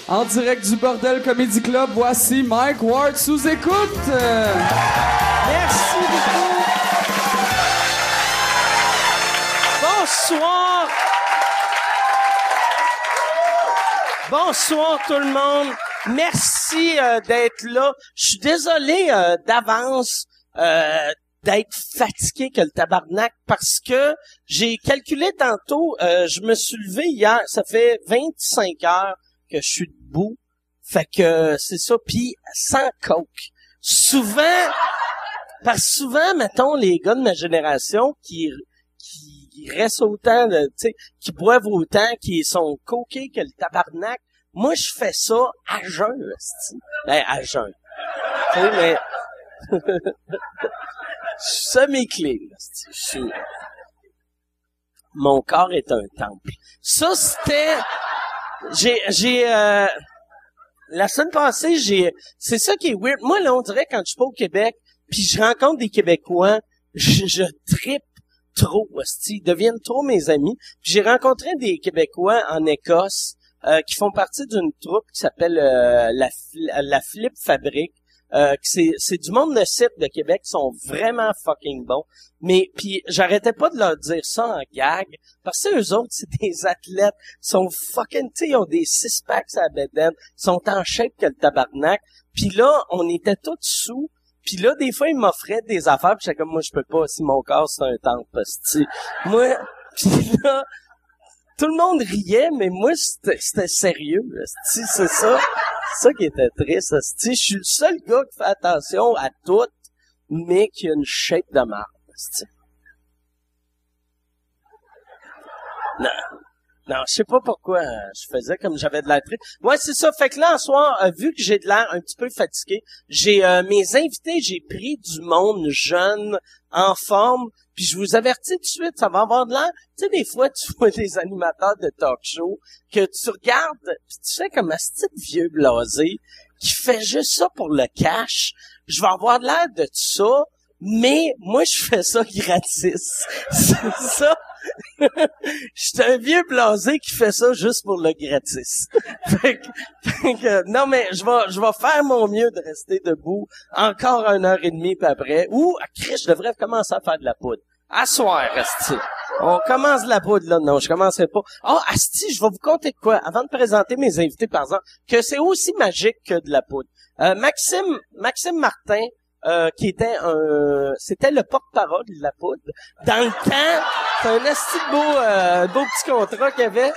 En direct du Bordel Comedy Club, voici Mike Ward sous écoute. Merci beaucoup. Bonsoir. Bonsoir tout le monde. Merci d'être là. Je suis désolé d'avance d'être fatigué que le tabarnak parce que j'ai calculé tantôt, je me suis levé hier, ça fait 25 heures que je suis debout. Fait que c'est ça, puis sans coke. Souvent, mettons, les gars de ma génération qui restent autant, tu sais, qui boivent autant, qui sont coqués que le tabarnak, moi, je fais ça à jeun, esti. Ben, à jeun. Tu sais, mais... Je suis semi-clean, esti. Mon corps est un temple. Ça, c'était... La semaine passée, c'est ça qui est weird. Moi, là, on dirait, quand je suis pas au Québec, puis je rencontre des Québécois, je trippe trop, esti. Ils deviennent trop mes amis. Puis j'ai rencontré des Québécois en Écosse, qui font partie d'une troupe qui s'appelle la Flip Fabrique. C'est du monde de site de Québec qui sont vraiment fucking bons. Mais puis j'arrêtais pas de leur dire ça en gag parce que eux autres, c'est des athlètes, sont fucking, tu sais, ils ont des six-packs à la bedaine, sont en shape que le tabarnak. Puis là, on était tous sous. Puis là, des fois, ils m'offraient des affaires, puis j'étais comme, moi, je peux pas, si mon corps, c'est un temple, parce que, moi, puis là, tout le monde riait, mais moi, c'était sérieux, c'est ça. C'est ça qui était triste, je suis le seul gars qui fait attention à tout, mais qui a une shape de marde, Non, je sais pas pourquoi je faisais comme j'avais de l'air triste. Ouais, c'est ça. Fait que là, en soir, vu que j'ai de l'air un petit peu fatigué, j'ai mes invités, j'ai pris du monde jeune, en forme, puis je vous avertis tout de suite, ça va avoir de l'air. Tu sais, des fois, tu vois des animateurs de talk show que tu regardes, puis tu fais comme un petit vieux blasé qui fait juste ça pour le cash. Je vais avoir de l'air de ça, mais moi, je fais ça gratis. C'est ça. J'étais un vieux blasé qui fait ça juste pour le gratis. fait que, non, mais je vais faire mon mieux de rester debout encore 1h30 puis après. Ou, Chris, je devrais commencer à faire de la poudre. À soir, asti. On commence de la poudre, là. Non, je commencerai pas. Asti, je vais vous conter de quoi, avant de présenter mes invités, par exemple, que c'est aussi magique que de la poudre. Maxime Martin, qui était c'était le porte-parole de la poudre. Dans le temps, c'est un asti de beau petit contrat qu'il y avait.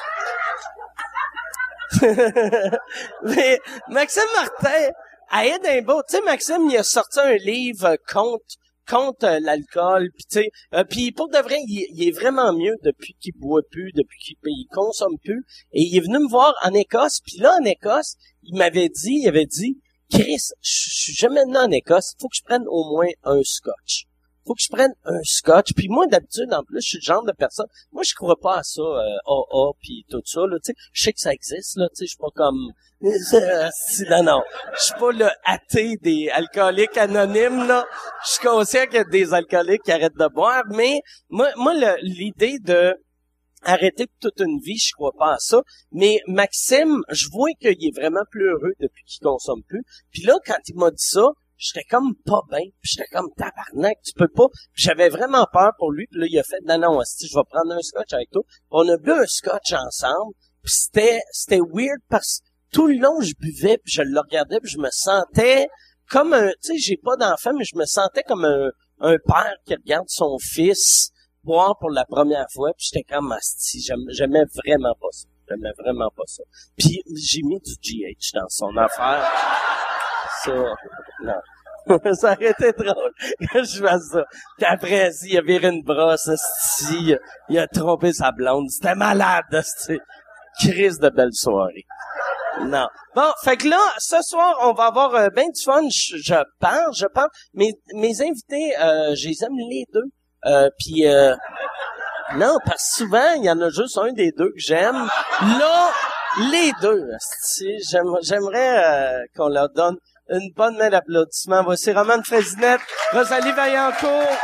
Mais Maxime Martin, à Édimbourg, tu sais, Maxime, il a sorti un livre contre l'alcool, puis tu sais, puis pour de vrai, il est vraiment mieux depuis qu'il boit plus, depuis qu'il consomme plus. Et il est venu me voir en Écosse, puis là, en Écosse, il avait dit, Chris, je suis jamais venu en Écosse, faut que je prenne au moins un scotch. Puis moi, d'habitude, en plus, je suis le genre de personne, moi, je crois pas à ça, AA, puis tout ça, là, tu sais, je sais que ça existe, là, tu sais, je suis pas comme, non, je suis pas le athée des alcooliques anonymes, là, je suis conscient qu'il y a des alcooliques qui arrêtent de boire, mais moi, l'idée de arrêter toute une vie, je crois pas à ça. Mais Maxime, je vois qu'il est vraiment plus heureux depuis qu'il consomme plus. Puis là, quand il m'a dit ça, j'étais comme pas bien. Puis j'étais comme tabarnak, tu peux pas. Puis j'avais vraiment peur pour lui. Puis là, il a fait non, hostie, je vais prendre un scotch avec toi. Puis on a bu un scotch ensemble. Puis c'était weird parce que tout le long, je buvais, puis je le regardais, puis je me sentais comme un, tu sais, j'ai pas d'enfant, mais je me sentais comme un père qui regarde son fils boire pour la première fois, puis j'étais comme asti, j'aimais vraiment pas ça. Puis j'ai mis du GH dans son affaire. Ça, non. Ça aurait été drôle que je fasse ça. Puis après, il a viré une brosse, asti, il a trompé sa blonde. C'était malade, asti. Crise de belle soirée. Non. Bon, fait que là, ce soir, on va avoir ben du fun, je pense. Mes invités, je les aime les deux. Puis non, parce que souvent, il y en a juste un des deux que j'aime. Là, les deux, j'aimerais qu'on leur donne une bonne main d'applaudissement. Voici Romane Frézinette, Rosalie Vaillancourt.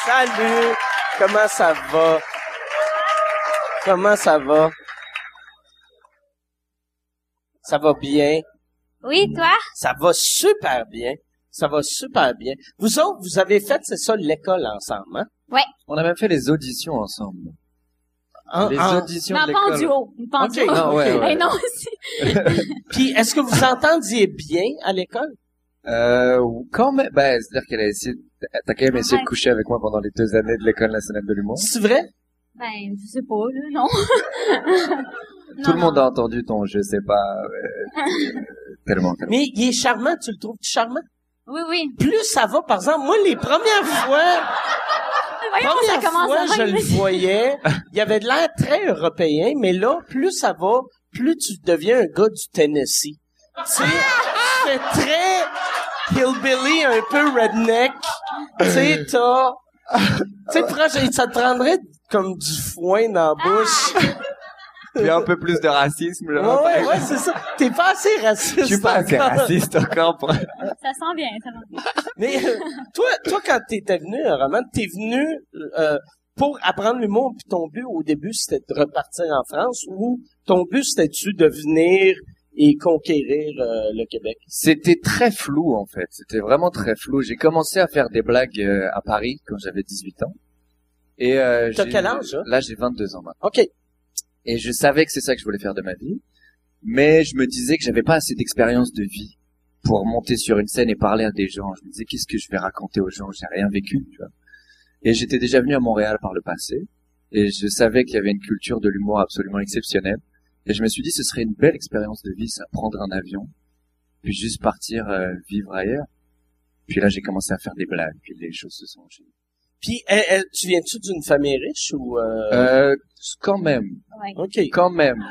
Salut! Comment ça va? Comment ça va? Ça va bien? Oui, toi? Ça va super bien. Ça va super bien. Vous autres, vous avez fait, c'est ça, l'école ensemble, hein? Ouais. On a même fait les auditions ensemble. Les auditions Non, de pas en l'école. duo. Pas en Ok, duo. Non, ouais, ouais. Eh non, aussi. Puis, est-ce que vous entendiez bien à l'école? Quand même, c'est-à-dire qu'elle a essayé, t'as quand même essayé de Ouais. coucher avec moi pendant les 2 années de l'école nationale de l'humour. C'est vrai? Ben, je sais pas, là, non. Tout le monde a entendu ton je sais pas, tellement. Mais il est charmant, tu le trouves charmant? Oui, oui. Plus ça va, par exemple, moi, les premières fois, Voyons, ça commence fois, à je même. le voyais, il avait de l'air très européen, mais là, plus ça va, plus tu deviens un gars du Tennessee. Tu sais, c'est très hillbilly, un peu redneck. Tu sais, tu sais, proche, ça te prendrait comme du foin dans la bouche. Il y a un peu plus de racisme, là. Ouais, c'est ça. T'es pas assez raciste. Je suis pas assez encore. raciste encore pour... Ça sent bien, ça sent bien. Mais toi, quand t'étais venu, Roman, t'es venu pour apprendre l'humour, puis ton but au début, c'était de repartir en France, ou ton but, c'était-tu de venir et conquérir le Québec? C'était très flou, en fait. C'était vraiment très flou. J'ai commencé à faire des blagues à Paris quand j'avais 18 ans. Et T'as quel âge, là? Là, j'ai 22 ans maintenant. OK. Et je savais que c'est ça que je voulais faire de ma vie. Mais je me disais que j'avais pas assez d'expérience de vie pour monter sur une scène et parler à des gens. Je me disais, qu'est-ce que je vais raconter aux gens? J'ai rien vécu, tu vois. Et j'étais déjà venu à Montréal par le passé. Et je savais qu'il y avait une culture de l'humour absolument exceptionnelle. Et je me suis dit, ce serait une belle expérience de vie, ça, prendre un avion, puis juste partir vivre ailleurs. Puis là, j'ai commencé à faire des blagues, puis les choses se sont enchaînées. Puis, tu viens-tu d'une famille riche ou... Quand même, Ouais. OK. quand même.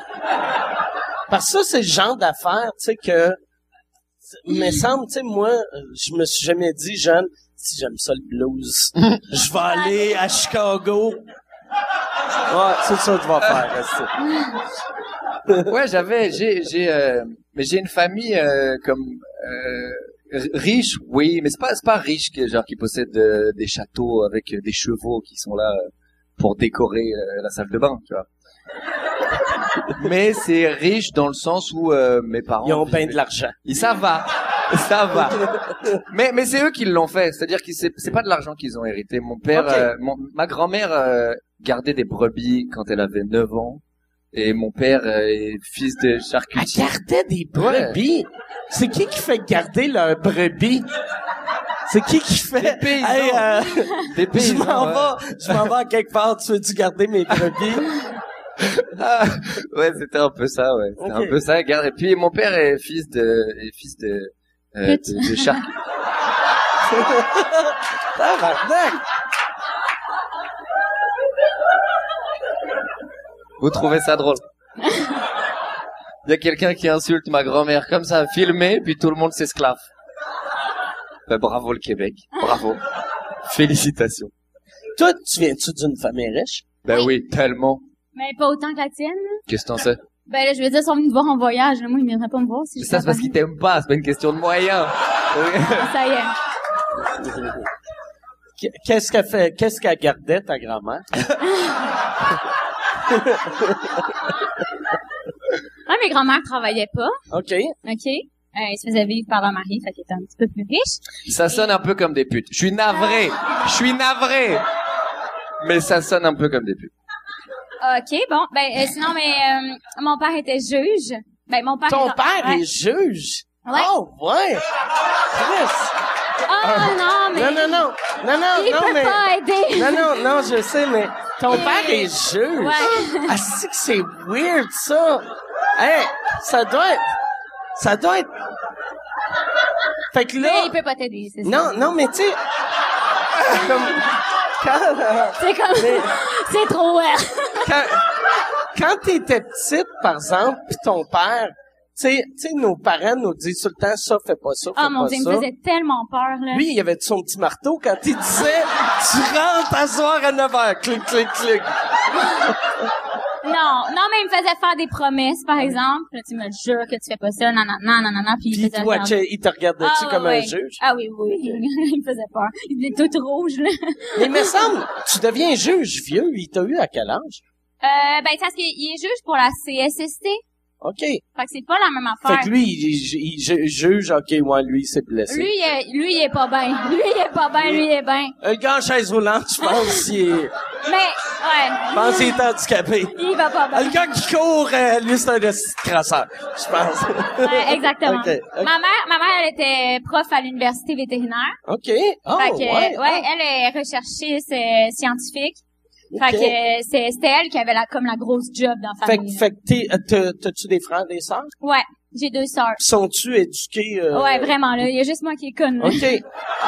Parce que ça, c'est le genre d'affaire, tu sais, que... me semble, tu sais, moi, je me suis jamais dit, jeune, si j'aime ça le blues, je vais aller à Chicago. Ouais, c'est ça que je vais faire. Ouais, mais j'ai une famille comme riche, oui, mais c'est pas riche qui possède des châteaux avec des chevaux qui sont là pour décorer la salle de bain, tu vois. Mais c'est riche dans le sens où mes parents Ils ont bien de l'argent. ça va. Mais c'est eux qui l'ont fait, c'est-à-dire que c'est pas de l'argent qu'ils ont hérité. Mon père, Ok. ma grand-mère gardait des brebis quand elle avait 9 ans, et mon père est fils de Elle charcutier. gardait des brebis. C'est qui fait garder leurs brebis? C'est qui fait? Des paysans. Hey, Des je paysans, m'en vais à quelque part, tu veux-tu garder mes brebis? Ah, ouais, c'était un peu ça, ouais. C'était Ok. un peu ça, regarde. Et puis mon père est fils de charcutier. Tabarnak! Vous trouvez ça drôle? Il y a quelqu'un qui insulte ma grand-mère comme ça, filmé, puis tout le monde s'esclave. Bravo le Québec. Bravo. Félicitations. Toi, tu viens-tu d'une famille riche? Ben oui, tellement. Mais pas autant que la tienne. Qu'est-ce que t'en sais? Ben là, je veux dire, ils sont venus te voir en voyage. Là. Moi, ils viendraient pas me voir si je Ça, c'est parce qu'ils t'aiment pas, c'est pas une question de moyens. Ça y est. Qu'est-ce qu'elle fait? Qu'est-ce qu'elle gardait, ta grand-mère? Ah, mes grands-mères travaillaient pas. OK. OK? Ils se faisaient vivre par leur mari, fait qu'ils étaient un petit peu plus riches. Ça sonne un peu comme des putes. Je suis navré. Mais ça sonne un peu comme des putes. OK, bon. Ben, sinon, mon père était juge. Ben, mon père... Ton était- père ouais. est juge? Ouais. Oh, ouais! Chris! Ah, non, mais... Non, Il peut mais... pas aider. Non, je sais, mais ton père est juge. Ouais. Ah, c'est que c'est weird, ça. Hey, ça doit être... Fait que Mais là... il peut pas t'aider, c'est ça. Non, mais tu sais... comme... C'est comme... Mais- C'est trop... Quand t'étais petite, par exemple, pis ton père... Tu sais, nos parents nous disent tout le temps, ça, fais pas ça, fais Ah, mon pas Dieu, il ça. me faisait tellement peur, là. Lui, il avait son petit marteau quand il disait « Tu rentres à soir à 9h, clic, clic, clic. » Non, mais il me faisait faire des promesses, par exemple. Là, tu me jures que tu fais pas ça, nanana, puis il me faisait il te regardait-tu comme un juge? Ah oui. Il me faisait peur. Il était tout rouge, là. Mais il me semble, tu deviens juge vieux. Il t'a eu à quel âge? Ben, parce qu'il est juge pour la CSST. OK. Fait que c'est pas la même affaire. Fait que lui, il juge, OK, ouais, lui, il s'est blessé. Lui, il est pas bien. Lui, il est bien. Le gars en chaise roulante, je pense, il est... Mais, ouais. Je pense qu'il est handicapé. Il va pas bien. Le gars qui court, lui, c'est un crasseur, je pense. Ouais, exactement. Okay. Ma mère, elle était prof à l'université vétérinaire. OK. Oh, fait que, ouais. elle est recherchiste scientifique. Fait que c'était elle qui avait comme la grosse job dans la famille. Fait que t'as-tu des frères, des sœurs? Ouais, j'ai 2 sœurs. Sont-tu éduqués? Ouais, vraiment, là. Il y a juste moi qui est conne, là. OK.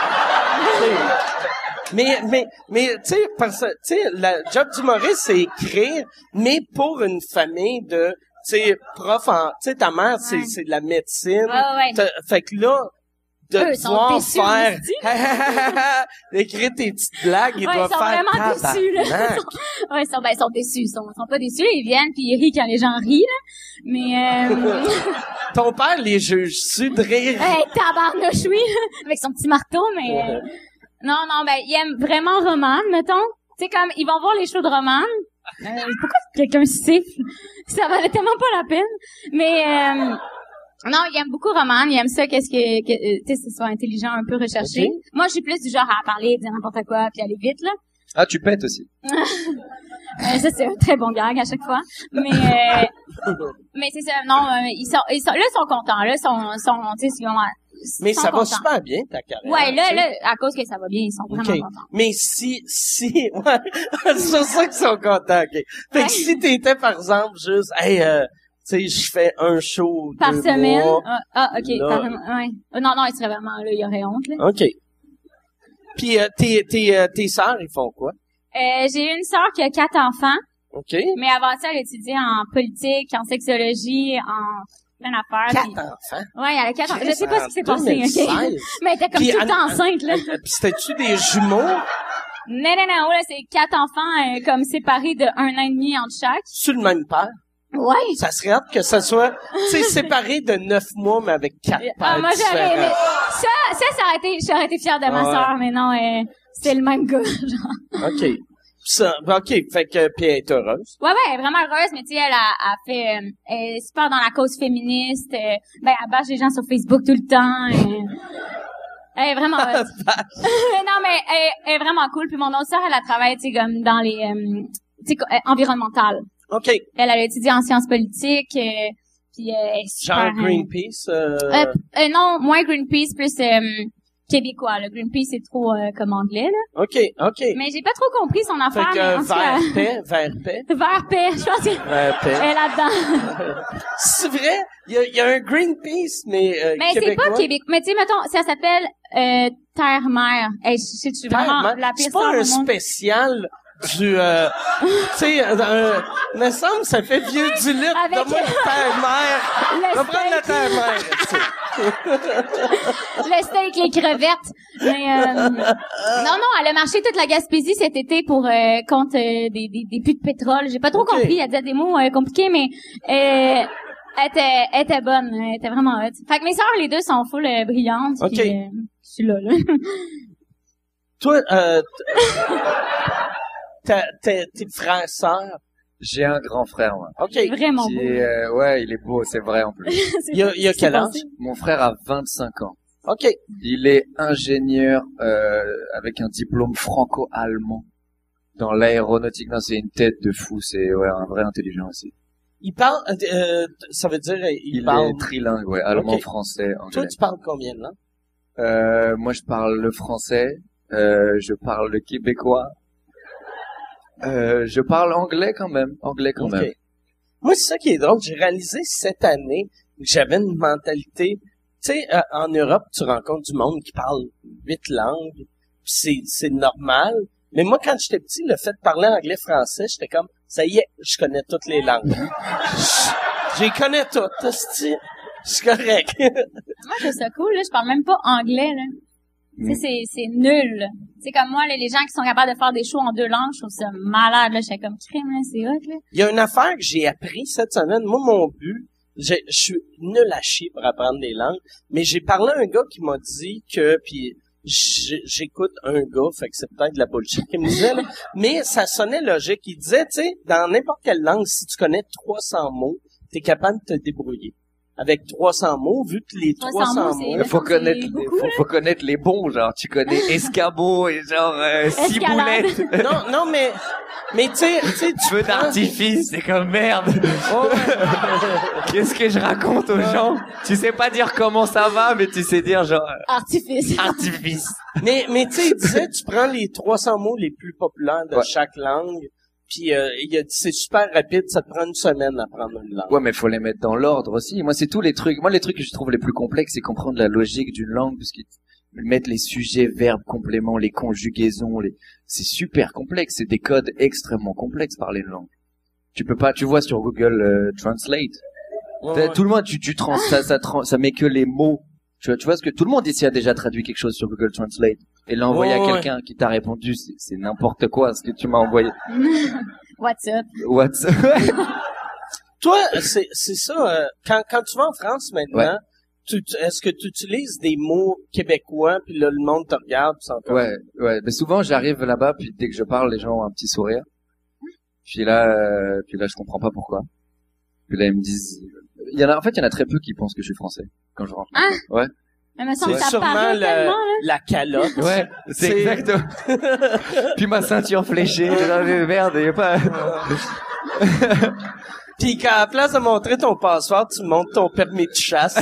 Mais, tu sais, parce que, tu sais, la job d'humoriste, c'est écrire, mais pour une famille de, tu sais, prof en, tu sais, ta mère, c'est de la médecine. Ouais. Fait que là, de eux sont pouvoir déçus, faire, d'écrire tes petites blagues, ils doivent faire ils sont vraiment déçus, là. Ouais, ils sont déçus. Ils sont pas déçus, là. Ils viennent puis ils rient quand les gens rient, là. Mais, Ton père les juge-tu de rire? Hey, tabarnouche, oui, avec son petit marteau, mais, non, ben, ils aiment vraiment Romane, mettons. Tu sais, comme, ils vont voir les shows de Romane. Pourquoi quelqu'un siffle? Ça valait tellement pas la peine. Mais, non, ils aiment beaucoup Romane. Ils aiment ça, tu sais, c'est soit intelligent, un peu recherché. Okay. Moi, je suis plus du genre à parler, dire n'importe quoi, puis aller vite, là. Ah, tu pètes aussi. Ça, c'est un très bon gag à chaque fois. Mais c'est ça, non, ils sont contents, là, tu sais, mais ça contents. Va super bien, ta carrière. Ouais, là, à cause que ça va bien, ils sont vraiment contents. Mais si, ouais, c'est pour ça qu'ils sont contents, OK. Fait que si t'étais, par exemple, juste, hey, tu sais, je fais un show par semaine. Mois, OK. Ouais. Non, il serait vraiment, là, il aurait honte, là. OK. Puis, tes sœurs, ils font quoi? J'ai une sœur qui a 4 enfants. OK. Mais avant ça, elle étudie en politique, en sexologie, en plein d'affaires. 4 enfants? Ouais, elle a 4 enfants. Je sais pas ce qui s'est passé, 2016. OK? Mais elle était comme tout le temps enceinte, là. Puis c'était-tu des jumeaux? Non, là, c'est 4 enfants, comme séparés de 1 an et demi entre chaque. Sur le même père? Ouais. Ça serait hâte que ça soit, tu sais, séparé de 9 mois, mais avec 4 pères moi, j'aurais aimé. J'aurais été fière de ma sœur, mais non, c'est le même gars, genre. OK. OK. Fait que, puis elle est heureuse. Ouais, elle est vraiment heureuse, mais tu sais, elle est super dans la cause féministe, elle bâche les gens sur Facebook tout le temps, elle est vraiment heureuse. Non, mais elle est vraiment cool, puis mon autre sœur, elle a travaillé, tu sais, comme dans les, tu sais, environnementales. OK. Elle a étudié en sciences politiques, puis genre Greenpeace? Non, moins Greenpeace, plus québécois. Le Greenpeace, c'est trop comme anglais, là. OK. Mais j'ai pas trop compris son affaire. Fait que vert paix. Vert paix, je pense que elle est là-dedans. C'est vrai? Il y a un Greenpeace, mais c'est pas Québec. Mais tu sais, mettons, ça s'appelle Terre-Mer. Hey, c'est vraiment la pire. C'est pas un spécial du, tu sais, me semble, ça fait vieux du lutte. Donne-moi une terre-mère. Va prendre la terre-mère. Le steak, les crevettes. Mais, non, elle a marché toute la Gaspésie cet été pour, contre des puits de pétrole. J'ai pas trop compris. Elle disait des mots compliqués, mais, elle était bonne. Elle était vraiment hot. Fait que mes sœurs, les deux, sont full brillantes. OK. Puis, je suis là. Toi, tes frères, sœurs? J'ai un grand frère, moi. OK. Vraiment beau. Ouais, il est beau, c'est vrai, en plus. Il y a quel âge? Mon frère a 25 ans. OK. Il est ingénieur, avec un diplôme franco-allemand dans l'aéronautique. Non, c'est une tête de fou, c'est, un vrai intelligent aussi. Il parle, ça veut dire, il parle... est trilingue, ouais, allemand, français, anglais. Toi, tu parles combien de langues? Moi, je parle le français, je parle le québécois. Je parle anglais quand même. Moi, c'est ça qui est drôle. J'ai réalisé cette année que j'avais une mentalité. Tu sais, en Europe, tu rencontres du monde qui parle 8 langues. Puis c'est normal. Mais moi, quand j'étais petit, le fait de parler anglais-français, j'étais comme, ça y est, je connais toutes les langues. Je les connais toutes. C'est correct. Moi, je trouve ça cool, là. Je parle même pas anglais, là. Tu sais, c'est nul. C'est comme moi, là, les gens qui sont capables de faire des shows en 2 langues, je trouve ça malade, là. J'étais comme crime, là, c'est hot, là. Il y a une affaire que j'ai appris cette semaine. Moi, mon but, je suis nul à chier pour apprendre des langues, mais j'ai parlé à un gars qui m'a dit que, puis j'écoute un gars, fait que c'est peut-être de la bullshit qu'il me disait, là, mais ça sonnait logique. Il disait, tu sais, dans n'importe quelle langue, si tu connais 300 mots, t'es capable de te débrouiller. Avec 300 mots, vu que les 300 mots... c'est- Faut connaître, beaucoup, faut connaître les bons, genre, tu connais escabeau et genre, Escalade. ciboulette. Non, mais tu sais, Feu d'artifice, c'est comme merde. Oh, Qu'est-ce que je raconte aux gens? Tu sais pas dire comment ça va, mais tu sais dire genre, Artifice. artifice. mais tu sais, il disait, tu prends les 300 mots les plus populaires de Ouais. chaque langue, puis il a dit, c'est super rapide, ça te prend une semaine à apprendre une langue. Ouais, mais faut les mettre dans l'ordre aussi. Moi, c'est tous les trucs. Moi, les trucs que je trouve les plus complexes, c'est comprendre la logique d'une langue, parce qu'ils mettent les sujets, verbes, compléments, les conjugaisons, c'est super complexe. C'est des codes extrêmement complexes, parler une langue. Tu peux pas, tu vois sur Google Translate. Ouais. Tout le monde, ça met que les mots. Tu vois ce que tout le monde ici a déjà traduit quelque chose sur Google Translate et l'a envoyé Ouais. à quelqu'un qui t'a répondu. C'est n'importe quoi ce que tu m'as envoyé. What's up? What's Toi, c'est ça, quand tu vas en France maintenant, est-ce que tu utilises des mots québécois, puis là, le monde te regarde, pis c'est encore... Ouais. Mais souvent, j'arrive là-bas, puis dès que je parle, les gens ont un petit sourire. Puis là, je comprends pas pourquoi. Puis là, ils me disent, il y en a très peu qui pensent que je suis français quand je rentre. Ah! Ouais. Mais me semble C'est que ça sûrement paraît tellement, là. la calotte. Ouais, c'est exactement. Puis ma ceinture fléchée, merde, y a pas. Puis qu'à la place de montrer ton passeport, tu montres ton permis de chasse.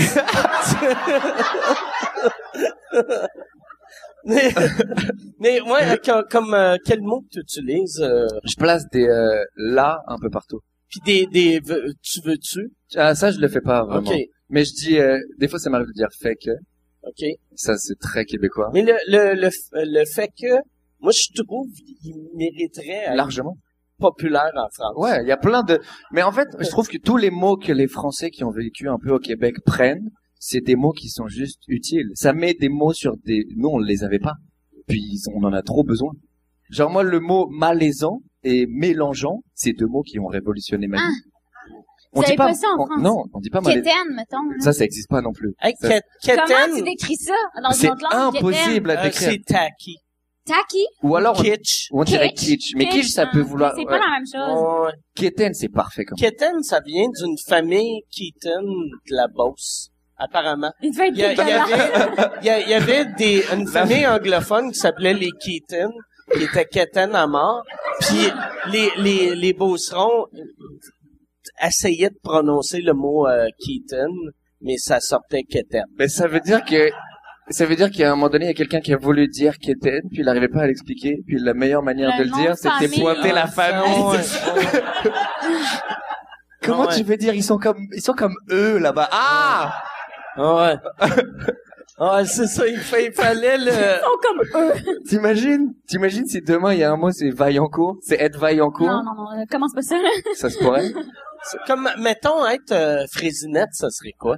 mais ouais, comme quel mot que tu utilises? Je place des là un peu partout. Puis tu veux-tu? Ah, ça, je le fais pas vraiment. OK, Mais je dis, des fois, ça m'arrive de dire fait que. OK. Ça, c'est très québécois. Mais le fait que, moi, je trouve qu'il mériterait à être Largement. populaire en France. Ouais, il y a plein de... Mais en fait, je trouve que tous les mots que les Français qui ont vécu un peu au Québec prennent, c'est des mots qui sont juste utiles. Ça met des mots sur des... Nous, on les avait pas. Puis, on en a trop besoin. Genre, moi, le mot malaisant et mélangeant, c'est 2 mots qui ont révolutionné ma vie. Vous avez pas ça en France? Non, on dit pas malaisant. Quétaine, mettons. là. Ça existe pas non plus. Hey, Ça- Comment tu Keten, décris ça dans C'est une autre langue? impossible à décrire. c'est tacky. Tacky? Ou alors, Kitsch. on dirait kitsch. Mais kitsch, ça peut vouloir... C'est pas la même chose. Ouais. Keten, c'est parfait comme Keten, ça vient d'une famille Keaton de la Beauce, apparemment. Il devait être Il y dégueulasse. il y avait une famille anglophone qui s'appelait les Keaton, qui était Keten à mort. Puis les Beaucerons essayaient de prononcer le mot Keaton, mais ça sortait Keten. Mais ça veut dire qu'à un moment donné, il y a quelqu'un qui a voulu dire Keten, puis il n'arrivait pas à l'expliquer, puis la meilleure manière Le de le nom dire, de c'était famille. pointer la famille. Ouais. Comment Ouais. tu veux dire, ils sont comme eux, là-bas. Ah! Ouais. Ouais, c'est ça, il fallait le... Ils sont comme eux. T'imagines si demain il y a un mot, c'est Vaillancourt, c'est être Vaillancourt, Non, commence pas ça, là. ça se pourrait. Comme, mettons, être Frésinette, ça serait quoi?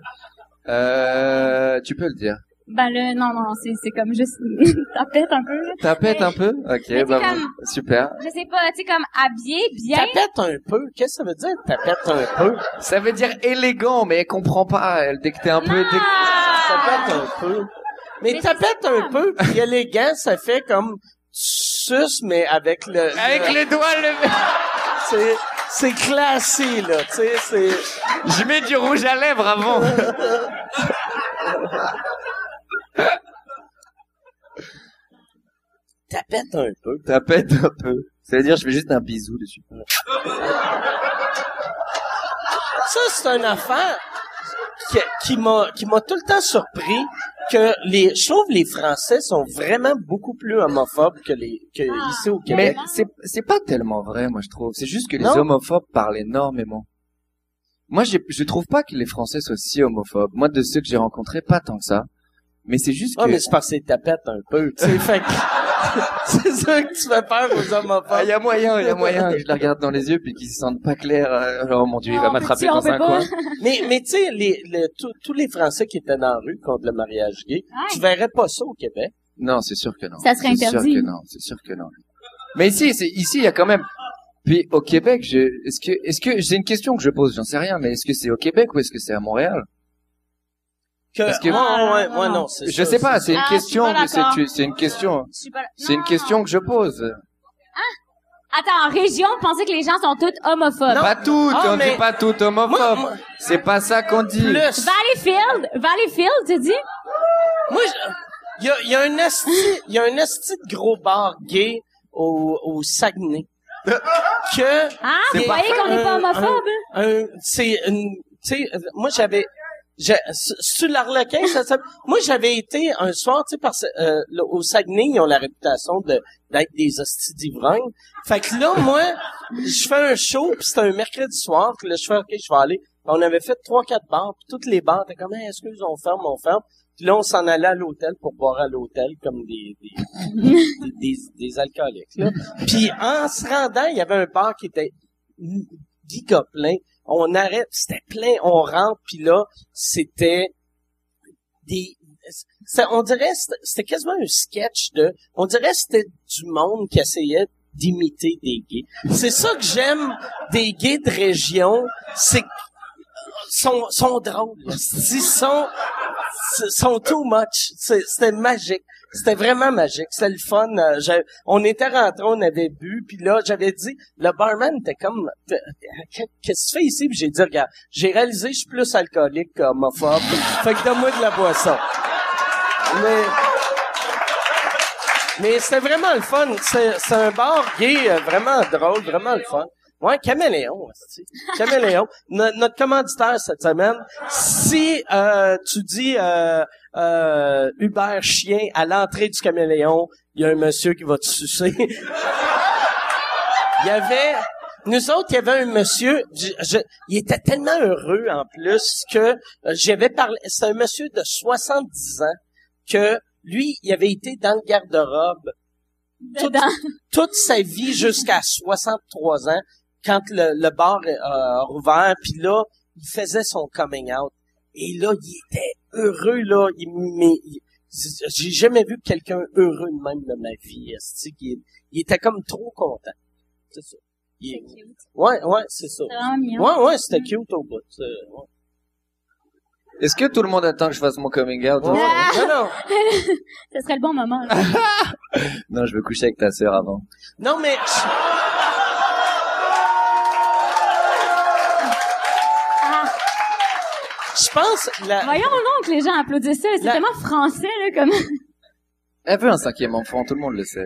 Tu peux le dire. Ben non, c'est comme juste tapette un peu, là. Tapette un peu? Ok, Mais bah, c'est comme- super. Je sais pas, tu sais, comme habillé, bien. Tapette un peu. Qu'est-ce que ça veut dire, tapette un peu? Ça veut dire élégant, mais elle comprend pas, elle, dès que t'es un peu, Tapette un peu. Mais Mais tapette c'est un peu, puis élégant, ça fait comme sus, mais avec le... avec le doigt levé. C'est classé, là, tu sais, c'est... Je mets du rouge à lèvres avant. Tapette un peu. Tapette un peu. Ça veut dire, je fais juste un bisou dessus. Ça, c'est une affaire qui m'a tout le temps surpris que je trouve les Français sont vraiment beaucoup plus homophobes que ici au Mais Québec. c'est pas tellement vrai, moi, je trouve. C'est juste que les Non? homophobes parlent énormément. Moi, je trouve pas que les Français soient si homophobes. Moi, de ceux que j'ai rencontrés, pas tant que ça. Mais c'est juste Ah, que... mais c'est parce que c'est tapette un peu, tu sais, fait que c'est ça que tu fais peur aux homophobes. Ah, y a moyen que je les regarde dans les yeux puis qu'ils se sentent pas clairs. Oh mon Dieu, il va Non, m'attraper petit, on dans peut un pas. coin. Mais tu sais, tous les Français qui étaient dans la rue contre le mariage gay, tu verrais pas ça au Québec. Non, c'est sûr que non. Ça serait C'est interdit. sûr que non, c'est sûr que non. Mais ici, il y a quand même. Puis au Québec, est-ce que c'est une question que je pose, j'en sais rien, mais est-ce que c'est au Québec ou est-ce que c'est à Montréal? Parce que non, c'est je ça, sais pas, c'est une Ah, question, je suis pas d'accord. c'est une question, Je suis pas... c'est une Non. question que je pose. Attends, en région, pensez que les gens sont tous homophobes. Pas toutes, Ah, on mais- dit pas toutes homophobes. Moi- C'est pas ça qu'on dit. Plus. Valleyfield, tu dis? Moi, il y a un esti de gros bar gay au Saguenay. Que, Ah, vous C'est voyez qu'on n'est pas homophobe? c'est une, tu sais, moi sur l'Arlequin, moi j'avais été un soir, tu sais, au Saguenay, ils ont la réputation d'être des hosties d'ivrognes. Fait que là, moi, je fais un show, puis c'était un mercredi soir, puis là, je fais, OK, je vais aller. On avait fait 3-4 bars, puis toutes les bars étaient comme, hey, excuse, on ferme. Puis là, on s'en allait à l'hôtel pour boire à l'hôtel comme des alcooliques, là. Puis en se rendant, il y avait un bar qui était giga plein. On arrête, c'était plein, on rentre, puis là, c'était on dirait, c'était quasiment un sketch on dirait c'était du monde qui essayait d'imiter des gays. C'est ça que j'aime des gays de région, c'est sont drôles. Ils sont too much. C'était magique. C'était vraiment magique. C'était le fun. On était rentrés, on avait bu, puis là, j'avais dit, le barman était comme, qu'est-ce que tu fais ici? Puis j'ai dit, regarde, j'ai réalisé, je suis plus alcoolique qu'homophobe. Fait que donne-moi de la boisson. Mais c'était vraiment le fun. C'est un bar gay vraiment drôle, vraiment le fun. Ouais, Caméléon, c'est Caméléon. Notre commanditaire cette semaine, si tu dis Uber chien à l'entrée du Caméléon, il y a un monsieur qui va te sucer. Nous autres, il y avait un monsieur, il était tellement heureux en plus que j'avais parlé, c'est un monsieur de 70 ans que lui, il avait été dans le garde-robe toute sa vie jusqu'à 63 ans quand le bar a rouvert, puis là, il faisait son coming out. Et là, il était heureux, là. J'ai jamais vu quelqu'un heureux de même de ma vie. Il était comme trop content. C'est ça. C'est cute. Ouais, c'est ça. C'est vraiment mignon. Ouais, c'était cute au bout. Ouais. Est-ce que tout le monde attend que je fasse mon coming out? Ouais. Non. Ce serait le bon moment. Là. Non, je veux coucher avec ta sœur avant. Non, mais... Je pense... Voyons donc que les gens applaudissent ça. C'est tellement français, là, comme... Elle veut un 5e enfant, tout le monde le sait.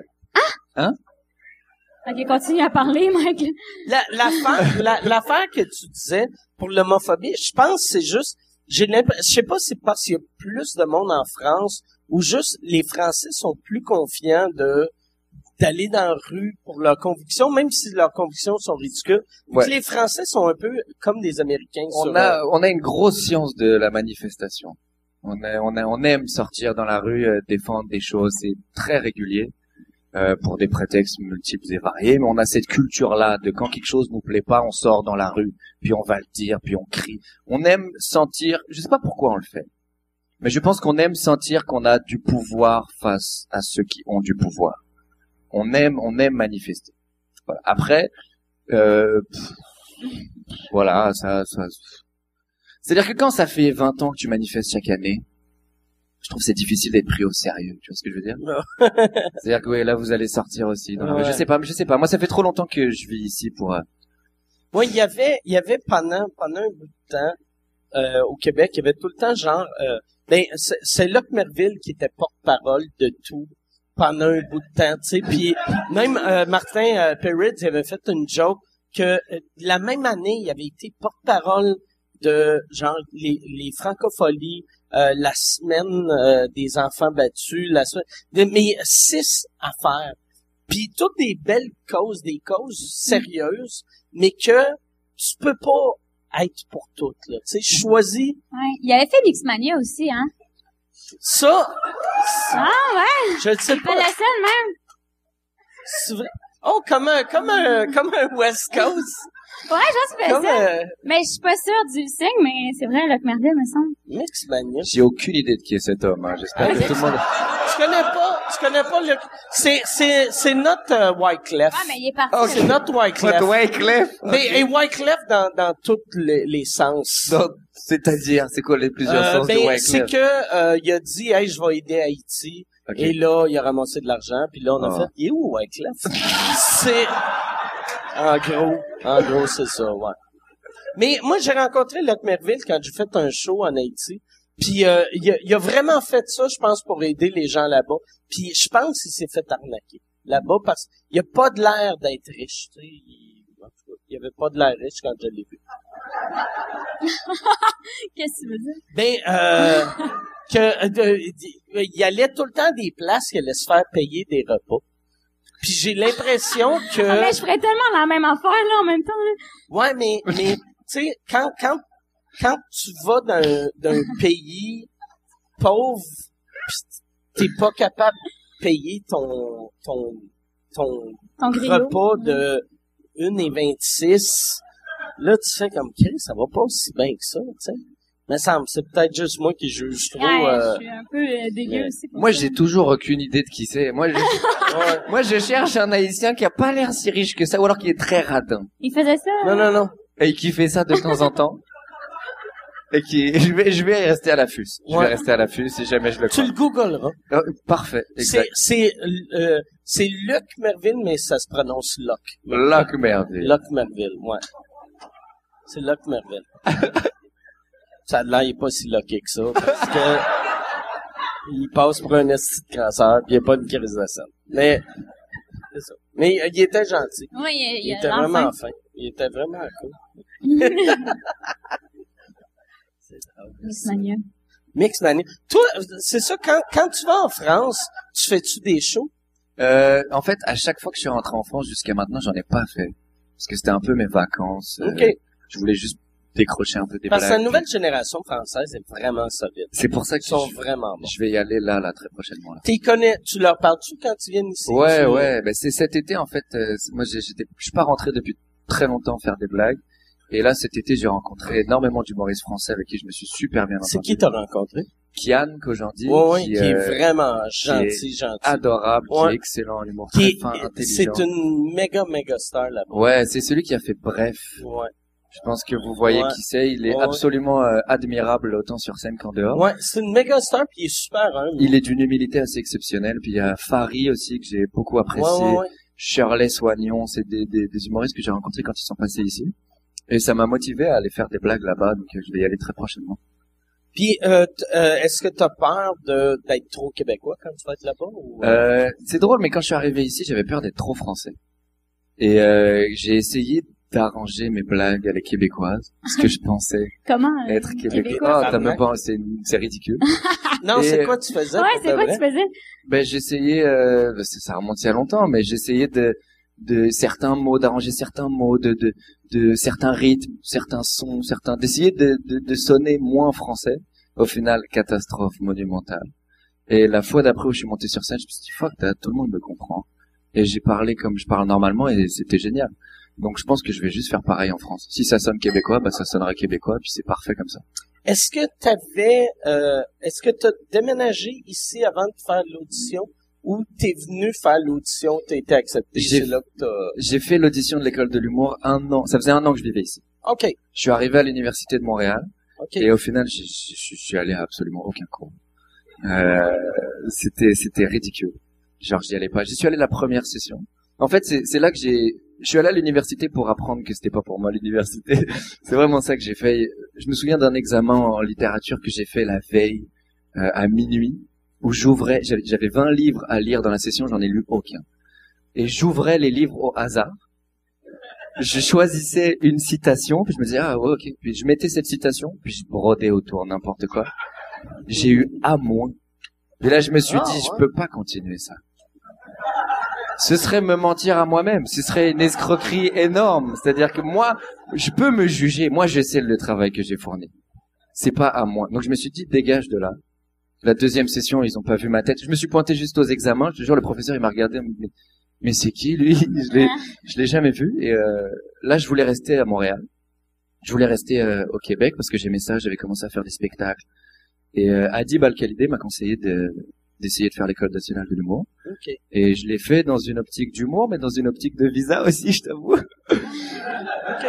Ok, continue à parler, Mike. L'affaire que tu disais pour l'homophobie, je pense que c'est juste... je sais pas si c'est parce qu'il y a plus de monde en France ou juste les Français sont plus confiants d'aller dans la rue pour leurs convictions, même si leurs convictions sont ridicules. Ouais. Les Français sont un peu comme des Américains. On a une grosse science de la manifestation. On aime sortir dans la rue, défendre des choses, c'est très régulier, pour des prétextes multiples et variés, mais on a cette culture-là de quand quelque chose nous plaît pas, on sort dans la rue, puis on va le dire, puis on crie. On aime sentir, je sais pas pourquoi on le fait, mais je pense qu'on aime sentir qu'on a du pouvoir face à ceux qui ont du pouvoir. On aime manifester. Voilà. Après, voilà, ça. C'est-à-dire que quand ça fait 20 ans que tu manifestes chaque année, je trouve que c'est difficile d'être pris au sérieux. Tu vois ce que je veux dire? C'est-à-dire que oui, là vous allez sortir aussi. Dans la rue. Je sais pas. Moi, ça fait trop longtemps que je vis ici pour. Moi, il y avait pendant un bout de temps au Québec, il y avait tout le temps genre, c'est Locke Merville qui était porte-parole de tout pendant un bout de temps, tu sais. Puis même Martin Perrid avait fait une joke que la même année, il avait été porte-parole de genre les francopholies, la semaine des enfants battus, mais 6 affaires. Puis toutes des belles causes, des causes sérieuses, mais que tu peux pas être pour toutes, là. Tu sais, choisis. Ouais. Il avait fait Mixmania aussi, hein? Ça. Ah, ouais! Je le sais Il pas. fait la scène, même! C'est vrai. Oh, comme un West Coast. Ouais, je pense qu'il fait Comme ça. Mais je suis pas sûre du signe, mais c'est vrai, Locke Merville, me semble. Mixmania. J'ai aucune idée de qui est cet homme. Hein. J'espère que tout le monde. Tu connais pas? Tu connais pas Luc? C'est notre Wyclef. Ah, mais il est parti. C'est notre Wyclef. Votre Wyclef. Mais, et Wyclef dans tous les sens. Donc, c'est-à-dire, c'est quoi les plusieurs sens de Wyclef? C'est que, il a dit, hey, je vais aider Haïti. Ok. Et là, il a ramassé de l'argent, puis là, on a fait, il est où Wyclef? C'est, en gros, c'est ça, ouais. Mais moi, j'ai rencontré Luc Merville quand j'ai fait un show en Haïti. Puis il a vraiment fait ça, je pense, pour aider les gens là-bas. Puis je pense qu'il s'est fait arnaquer là-bas parce qu'il a pas de l'air d'être riche. Tu sais, il avait pas de l'air riche quand je l'ai vu. Qu'est-ce que tu veux dire? Il allait tout le temps à des places qu'il allait se faire payer des repas. Puis j'ai l'impression que... Ah, mais je ferais tellement la même affaire, là, en même temps, là. Ouais, mais tu sais, quand tu vas d'un pays pauvre, pis t'es pas capable de payer ton Ton repas de 1,26, là, tu fais comme, Chris, ça va pas aussi bien que ça, tu sais. Mais ça, c'est peut-être juste moi qui juge trop, Je suis un peu dégueu aussi. Moi, j'ai toujours aucune idée de qui c'est. Moi, je cherche un Haïtien qui a pas l'air si riche que ça, ou alors qui est très radin. Il faisait ça? Non. Et qui fait ça de temps en temps. Et qui, je vais rester à l'affût. Je vais rester à l'affût si jamais je le Tu crois. le googleras. Parfait. Exact. C'est Luc Merville, mais ça se prononce Locke. Luc Merville. Luc Merville, ouais. C'est Luc Merville. Ça a l'air, il est pas si loqué que ça, parce que il passe pour un esti de crasseur, pis il n'y a pas de crise de scène. Mais, c'est ça. Mais il était gentil. Oui, Il était vraiment fin. Il était vraiment cool. C'est drôle. Mixmania. Mixmania. Toi, c'est ça, quand tu vas en France, tu fais-tu des shows? En fait, à chaque fois que je suis rentré en France jusqu'à maintenant, j'en ai pas fait. Parce que c'était un peu mes vacances. OK. Je voulais juste décrocher un peu des Parce que blagues. la nouvelle génération française est vraiment solide. C'est pour ça que Ils sont vraiment bons. je vais y aller là, très prochainement. Là. Tu leur parles-tu quand tu viens ici? Ouais. Ben c'est cet été en fait. Moi, je suis pas rentré depuis très longtemps faire des blagues. Et là, cet été, j'ai rencontré énormément d'humoristes français avec qui je me suis super bien entendu. C'est qui t'as rencontré? Kian Kojandi, qui est vraiment gentil. adorable, qui Ouais. est excellent en humour, très fin, intelligent. C'est une méga star là-bas. Ouais, c'est celui qui a fait Bref. Ouais. Je pense que vous voyez Ouais. qui c'est. Il est Ouais. absolument admirable autant sur scène qu'en dehors. Ouais, c'est une méga star puis il est super humble. Il est d'une humilité assez exceptionnelle. Puis il y a Fari aussi que j'ai beaucoup apprécié. Ouais. Shirley Soignon, c'est des humoristes que j'ai rencontrés quand ils sont passés ici. Et ça m'a motivé à aller faire des blagues là-bas, donc je vais y aller très prochainement. Puis est-ce que t'as peur d'être trop québécois quand tu vas être là-bas? Ou... C'est drôle, mais quand je suis arrivé ici, j'avais peur d'être trop français. Et j'ai essayé d'arranger mes blagues à les québécoises, parce que je pensais Comment? être québécois. québécois? Oh, t'as même pas, c'est ridicule. Non, Et- c'est quoi tu faisais? Ouais, pour c'est de quoi vrai? tu faisais? Ben j'essayais, ça remonte il y a longtemps, mais j'essayais de certains mots, d'arranger certains mots, de certains rythmes, certains sons, d'essayer de sonner moins français. Au final, catastrophe monumentale. Et la fois d'après où je suis monté sur scène, je me suis dit, fuck, tout le monde me comprend. Et j'ai parlé comme je parle normalement et c'était génial. Donc je pense que je vais juste faire pareil en France. Si ça sonne québécois, bah ça sonnera québécois, puis c'est parfait comme ça. Est-ce que t'as déménagé ici avant de faire l'audition ou t'es venu faire l'audition, t'as été accepté, J'ai- c'est là que t'as... J'ai fait l'audition de l'école de l'humour ça faisait 1 an que je vivais ici. OK. Je suis arrivé à l'université de Montréal. OK. Et au final, je suis allé à absolument aucun cours. C'était ridicule. Genre, j'y allais pas. J'y suis allé la première session. En fait, c'est là que je suis allé à l'université pour apprendre que c'était pas pour moi l'université. C'est vraiment ça que j'ai fait. Je me souviens d'un examen en littérature que j'ai fait la veille, à minuit, où j'avais 20 livres à lire dans la session, j'en ai lu aucun. Et j'ouvrais les livres au hasard. Je choisissais une citation, puis je me disais, ah ouais, ok. Puis je mettais cette citation, puis je brodais autour, n'importe quoi. J'ai eu A-. Et là, je me suis dit, je peux pas continuer ça. Ce serait me mentir à moi-même. Ce serait une escroquerie énorme. C'est-à-dire que moi, je peux me juger. Moi, je sais le travail que j'ai fourni. C'est pas à moi. Donc je me suis dit, dégage de là. La deuxième session, ils ont pas vu ma tête. Je me suis pointé juste aux examens. Je te jure, le professeur, il m'a regardé, mais c'est qui, lui? Je l'ai jamais vu. Et là, je voulais rester à Montréal. Je voulais rester au Québec parce que j'aimais ça. J'avais commencé à faire des spectacles. Et Adib Al-Khalidé m'a conseillé d'essayer de faire l'école nationale de l'humour. OK. Et je l'ai fait dans une optique d'humour, mais dans une optique de visa aussi, je t'avoue. OK.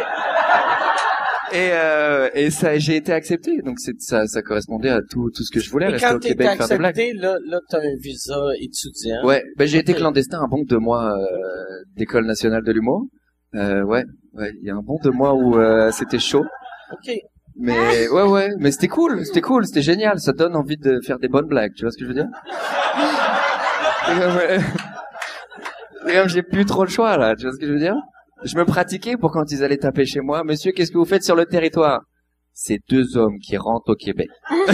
Et ça, j'ai été accepté. Donc ça correspondait à tout ce que je voulais, Et rester quand au t'es Québec, faire des blagues. accepté, là, t'as un visa étudiant. Ouais, ben j'ai été Ok. clandestin un bon 2 mois d'école nationale de l'humour. Ouais, il y a un bon 2 mois où c'était chaud. OK. Mais ouais, mais c'était cool, c'était génial. Ça donne envie de faire des bonnes blagues, tu vois ce que je veux dire? Et comme j'ai plus trop le choix là, tu vois ce que je veux dire? Je me pratiquais pour quand ils allaient taper chez moi. Monsieur, qu'est-ce que vous faites sur le territoire? C'est 2 hommes qui rentrent au Québec.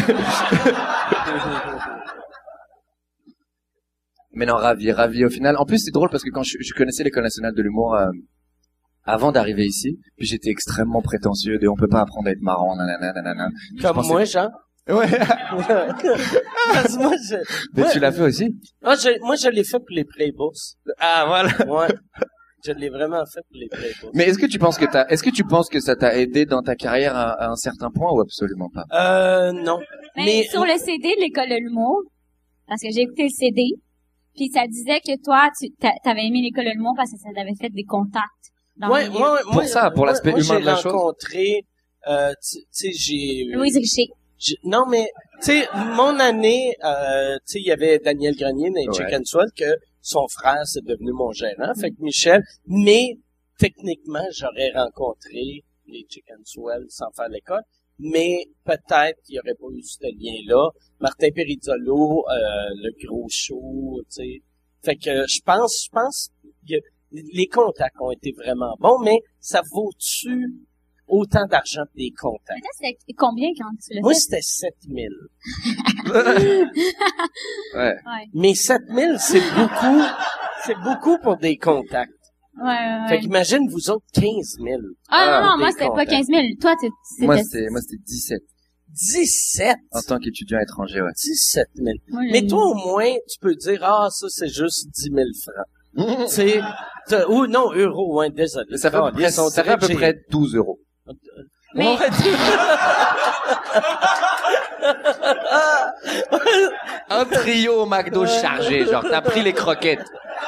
Mais non, ravi au final. En plus, c'est drôle parce que quand je connaissais l'École nationale de l'humour avant d'arriver ici, puis j'étais extrêmement prétentieux de on peut pas apprendre à être marrant, nanana. Comme pensais- moi, Jean. Ouais. Parce que moi, Mais tu l'as fait aussi? moi, je l'ai fait pour les Playbourses. Ah, voilà. Ouais. Je l'ai vraiment fait pour les Playbourses. Mais est-ce que tu penses que ça t'a aidé dans ta carrière à un certain point ou absolument pas? Non. Mais sur le CD de l'école de l'humour, parce que j'ai écouté le CD, puis ça disait que toi, t'avais aimé l'école de l'humour parce que ça t'avait fait des contacts. Dans Ouais, le milieu. moi, Pour ça, pour l'aspect humain de la chose. J'ai rencontré, tu sais, j'ai... Louise Richer. Non, mais, tu sais, mon année, tu sais, il y avait Daniel Grenier dans les Ouais. Chicken Swell, que son frère, c'est devenu mon gérant, fait que Michel, mais, techniquement, j'aurais rencontré les Chicken Swell sans faire l'école, mais peut-être qu'il n'y aurait pas eu ce lien-là. Martin Perizzolo, le gros show, tu sais. Fait que je pense que les contacts ont été vraiment bons, mais ça vaut-tu autant d'argent que des contacts? Peut-être c'était combien quand tu l'as Moi, fait? c'était 7 000. Ouais. Ouais. Mais 7 000, c'est beaucoup pour des contacts. Ouais. Fait qu'imagine, vous autres, 15 000. Ah, non, moi, des c'était pas contacts. 15 000. Toi, Moi, c'était... c'était 17. 17! En tant qu'étudiant étranger, ouais. 17 000. Moi, Mais toi, au moins, tu peux dire, ah, ça, c'est juste 10 000 francs. Tu sais, ou non, euros, hein, désolé. Ça fait à peu près 12 euros. Mais- Un trio au McDo chargé, genre, t'as pris les croquettes.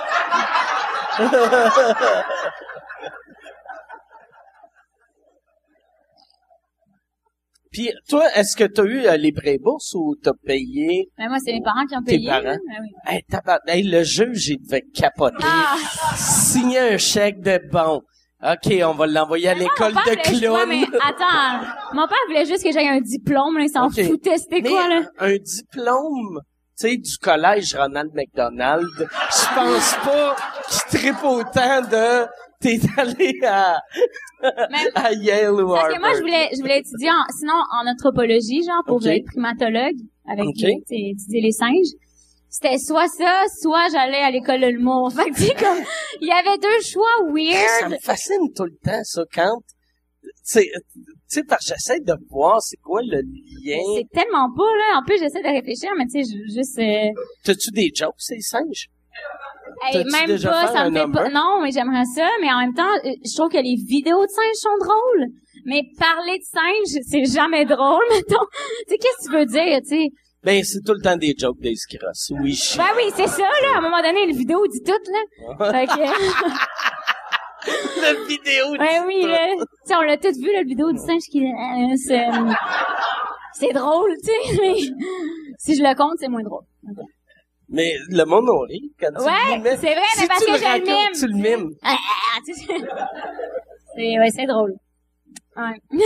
Puis, toi, est-ce que t'as eu les pré-bourses ou t'as payé? Mais moi, c'est mes parents qui ont Tes payé. parents? là. Ah oui. Hey, hey, le juge, il devait capoter. Ah! Signer un chèque de bon. OK, on va l'envoyer à Mais moi, l'école mon père de voulait- clown. Ouais, mais attends, mon père voulait juste que j'aie un diplôme, là, il s'en Ok. foutait, c'était Mais quoi, là? un diplôme, tu sais, du collège Ronald McDonald, je pense pas qu'il trippe autant de t'es allé Mais- à Yale ou Parce que Harvard. moi, je voulais étudier sinon en anthropologie, genre, pour Ok. être primatologue, avec, Ok. tu sais, étudier les singes. C'était soit ça, soit j'allais à l'école de l'humour. Fait que, tu sais, comme, il y avait 2 choix Ça weird. me fascine tout le temps, ça, quand, tu sais, parce que j'essaie de voir c'est quoi le lien. C'est tellement pas, là. En plus, j'essaie de réfléchir, mais tu sais, juste, T'as-tu des jokes, ces singes? hey, T'as-tu même déjà pas, fait ça un me fait pas, number? non, mais j'aimerais ça, mais en même temps, je trouve que les vidéos de singes sont drôles. Mais parler de singes, c'est jamais drôle, mettons. Tu sais, qu'est-ce que tu veux dire, tu sais? Ben, c'est tout le temps des jokes des Cross. Oui, je... Ben oui, c'est ça, là. À un moment donné, la vidéo dit tout, là. Fait que, La vidéo. ben oui, là. Tu sais, on l'a tous vu, la vidéo du singe qui, c'est drôle, tu sais, mais si je le compte, c'est moins drôle. Mais le monde on rit quand tu Ouais, le mimes. c'est vrai, Si mais parce tu que le je le racontes, mime. tu le mimes. Ah, tu sais. Ouais, c'est drôle. Ouais.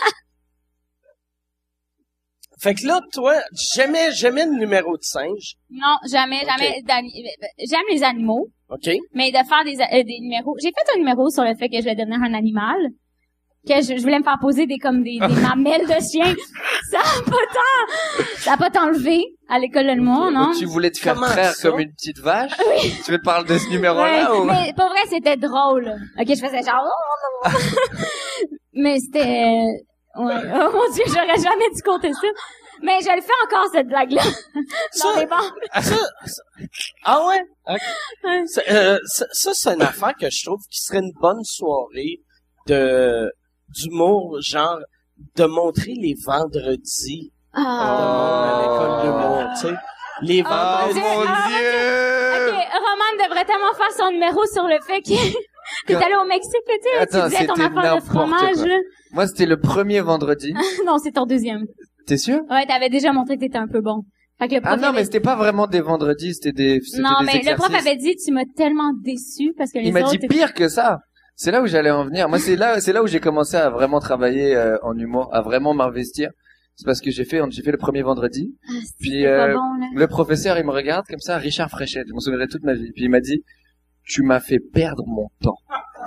Fait que là, toi, jamais le numéro de singe. Non, jamais. J'aime les animaux, OK? mais de faire des numéros. J'ai fait un numéro sur le fait que je vais devenir un animal. Que je voulais me faire poser des mamelles de chien. Ça a pas tant levé à l'école de l'humour, non? Donc, tu voulais te faire Comment traire ça? comme une petite vache? Tu me parles de ce Ouais, numéro-là ou? mais pour vrai, c'était drôle. Ok, je faisais genre... mais c'était... Ouais. Oh mon Dieu, j'aurais jamais dû compter ça. Mais je le fais encore, cette blague-là. Dans les bancs. Ah ouais? Ouais. Ça, c'est une affaire que je trouve qui serait une bonne soirée d'humour, genre, de montrer les vendredis à l'école d'humour, tu sais. Les Oh, vendredis. mon Dieu! Ok, Roman devrait tellement faire son numéro sur le fait que t'es allé au Mexique, tu sais, Attends, tu disais ton c'était affaire de n'importe fromage, quoi. là. Moi, c'était le premier vendredi. Non, c'est ton deuxième. T'es sûr? Ouais, t'avais déjà montré que t'étais un peu bon. Fait que le prof Ah non, avait- mais c'était pas vraiment des vendredis, c'était des Non, mais exercices. le prof avait dit, tu m'as tellement déçu parce que les Il m'a autres... dit pire que ça. C'est là où j'allais en venir. Moi, c'est là où j'ai commencé à vraiment travailler en humour, à vraiment m'investir. C'est parce que j'ai fait le premier vendredi. Ah, Puis c'est pas bon, là. le professeur, il me regarde comme ça, Richard Fréchette, je m'en souviendrai toute ma vie. Puis il m'a dit, tu m'as fait perdre mon temps.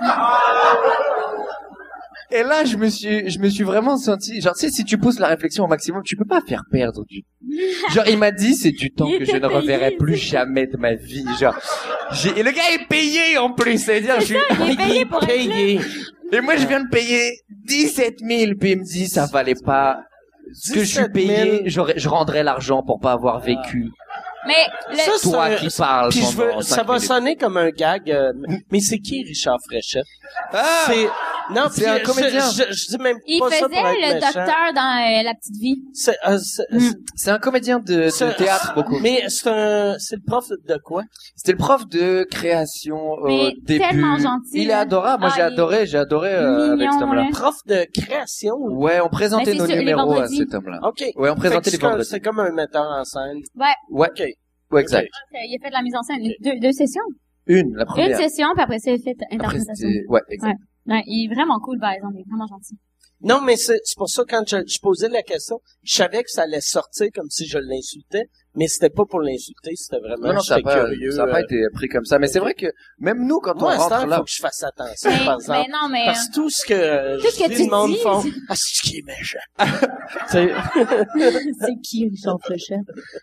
Et là, je me suis vraiment senti, genre, tu sais, si tu pousses la réflexion au maximum, tu peux pas faire perdre du, genre, il m'a dit, c'est du temps Il que je était ne reverrai payé, plus c'est- jamais de ma vie, genre, et le gars est payé en plus, c'est-à-dire, je suis, Il est payé pour être là. payé. et moi, je viens de payer 17 000, puis il me dit, ça valait pas ce que je suis 17 000. payé, je rendrais l'argent pour pas avoir vécu. Mais le... Ça, c'est Toi un- qui parles Puis pendant ça 5 va minutes. sonner comme un gag, mais c'est qui Richard Fréchette? Ah! Non, C'est puis un comédien. Je dis même il pas faisait ça pour être le méchant. docteur dans La Petite Vie. C'est un comédien de théâtre beaucoup. Mais c'est le prof de quoi? C'était le prof de création au Mais début. tellement gentil, Il est là. adorable. Moi, Ah, j'ai adoré avec mignon, cet homme-là. là. Prof de création? Ouais, on présentait Mais c'est nos sur les numéros à vendredis. cet homme-là. OK. Ouais, on présentait Fait les que vendredis. c'est comme un metteur en scène. Ouais. Ouais, OK. ouais, exact. Il a fait de la mise en scène. Deux sessions. La Une première. session, puis après ça, il a fait Après, interprétation. c'était, ouais, exact. Ouais, il est vraiment cool, par exemple. Il est vraiment gentil. Non, mais c'est pour ça, quand je posais la question, je savais que ça allait sortir comme si je l'insultais, mais c'était pas pour l'insulter, c'était vraiment, Non, ça j'étais a pas, curieux. ça a pas été pris comme ça. Mais c'est vrai que même nous, quand Moi, on à ce rentre temps, il là, faut que je fasse attention, Mais, par exemple. mais non, mais... Parce que tout ce que, Tout ce que je dis, tu le monde dis, font, c'est- ah, c'est qui est méchant. Tu sais, c'est qui, Richard Fréchette?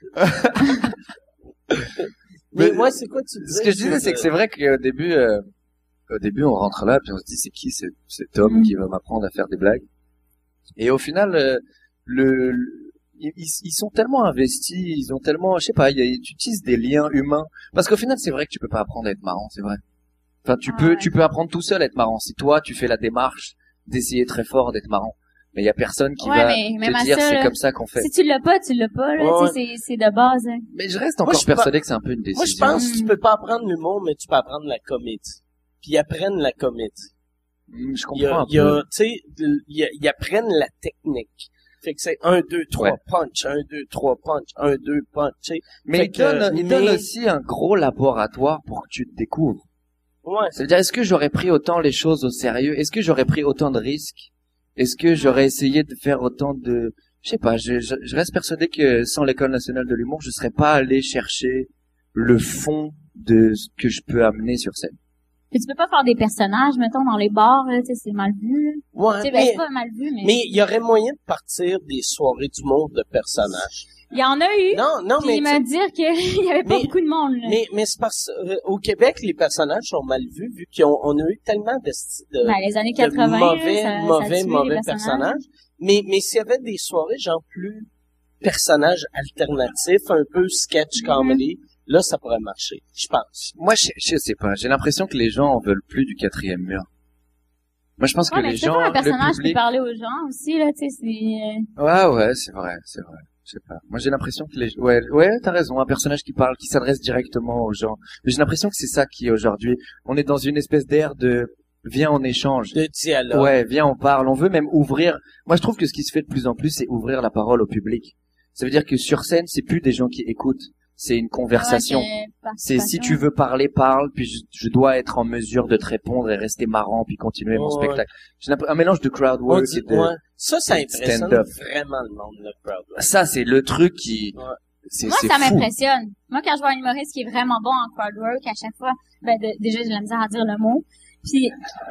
mais Mais- moi, c'est quoi tu disais? ce que je disais, c'est que c'est vrai qu'au début, on rentre là, puis on se dit, c'est qui cet homme qui va m'apprendre à faire des blagues? Et au final, ils sont tellement investis, ils ont tellement, je sais pas, tu utilises des liens humains. Parce qu'au final, c'est vrai que tu peux pas apprendre à être marrant, c'est vrai. Enfin, tu peux apprendre tout seul à être marrant. Si toi, tu fais la démarche d'essayer très fort d'être marrant. Mais il y a personne qui Ouais, va mais même te à dire, ça, c'est là, comme ça qu'on fait. Si tu l'as pas, tu l'as pas, là. Ouais. Tu sais, c'est de base, hein. Mais je reste Moi, encore je persuadé que c'est un peu une décision. Moi, je pense que tu peux pas apprendre l'humour, mais tu peux apprendre la comédie. Puis ils apprennent la comédie. Je Il y a, comprends un il y a, peu. tu sais, ils apprennent la technique. Fait que c'est 1, 2, 3 Ouais. punch, 1, 2, 3 punch, 1, 2 punch, tu sais. Mais Fait il que, donne mais- aussi un gros laboratoire pour que tu te découvres. Ouais. Ça veut dire, est-ce que j'aurais pris autant les choses au sérieux? Est-ce que j'aurais pris autant de risques? Est-ce que j'aurais essayé de faire autant de... Je sais pas, je reste persuadé que sans l'École nationale de l'humour, je serais pas allé chercher le fond de ce que je peux amener sur scène. Puis tu peux pas faire des personnages, mettons, dans les bars, là, tu sais, c'est mal vu, là. Ouais, Tu sais, ben, mais c'est pas mal vu, mais... il y aurait moyen de partir des soirées d'humour de personnages. Il y en a eu. Non, Puis mais il m'a dit qu'il y avait pas mais- beaucoup de monde, là. mais c'est parce au Québec, les personnages sont mal vus vu on a eu tellement de Ben, les années de 80, mauvais, là, ça mauvais, a tué mauvais les personnages. Mais s'il y avait des soirées, genre plus personnages alternatifs, un peu sketch Mm-hmm. comedy, là, ça pourrait marcher, je pense. Moi, je sais pas, j'ai l'impression que les gens en veulent plus du quatrième mur. Moi, je pense Ouais, que mais les c'est gens, pas un le personnage qui public... parlait aux gens aussi, là, tu sais, c'est... Ouais, c'est vrai. Je sais pas. Moi, j'ai l'impression que ouais, t'as raison, un personnage qui parle, qui s'adresse directement aux gens. Mais j'ai l'impression que c'est ça qui, aujourd'hui, on est dans une espèce d'ère de, viens, on échange. De dialogue. Ouais, viens, on parle. On veut même ouvrir. Moi, je trouve que ce qui se fait de plus en plus, c'est ouvrir la parole au public. Ça veut dire que sur scène, c'est plus des gens qui écoutent. C'est une conversation. Ouais, C'est si tu veux parler, parle, puis je dois être en mesure de te répondre et rester marrant, puis continuer mon Ouais. spectacle. J'ai un mélange de crowd On work dit, et de... ouais. Ça impressionne stand-up. vraiment le monde, le crowd. work. Ça, c'est le truc qui... Ouais. Moi, c'est ça fou. m'impressionne. Moi, quand je vois un humoriste qui est vraiment bon en crowd work, à chaque fois, déjà, j'ai de la misère à dire le mot. Puis,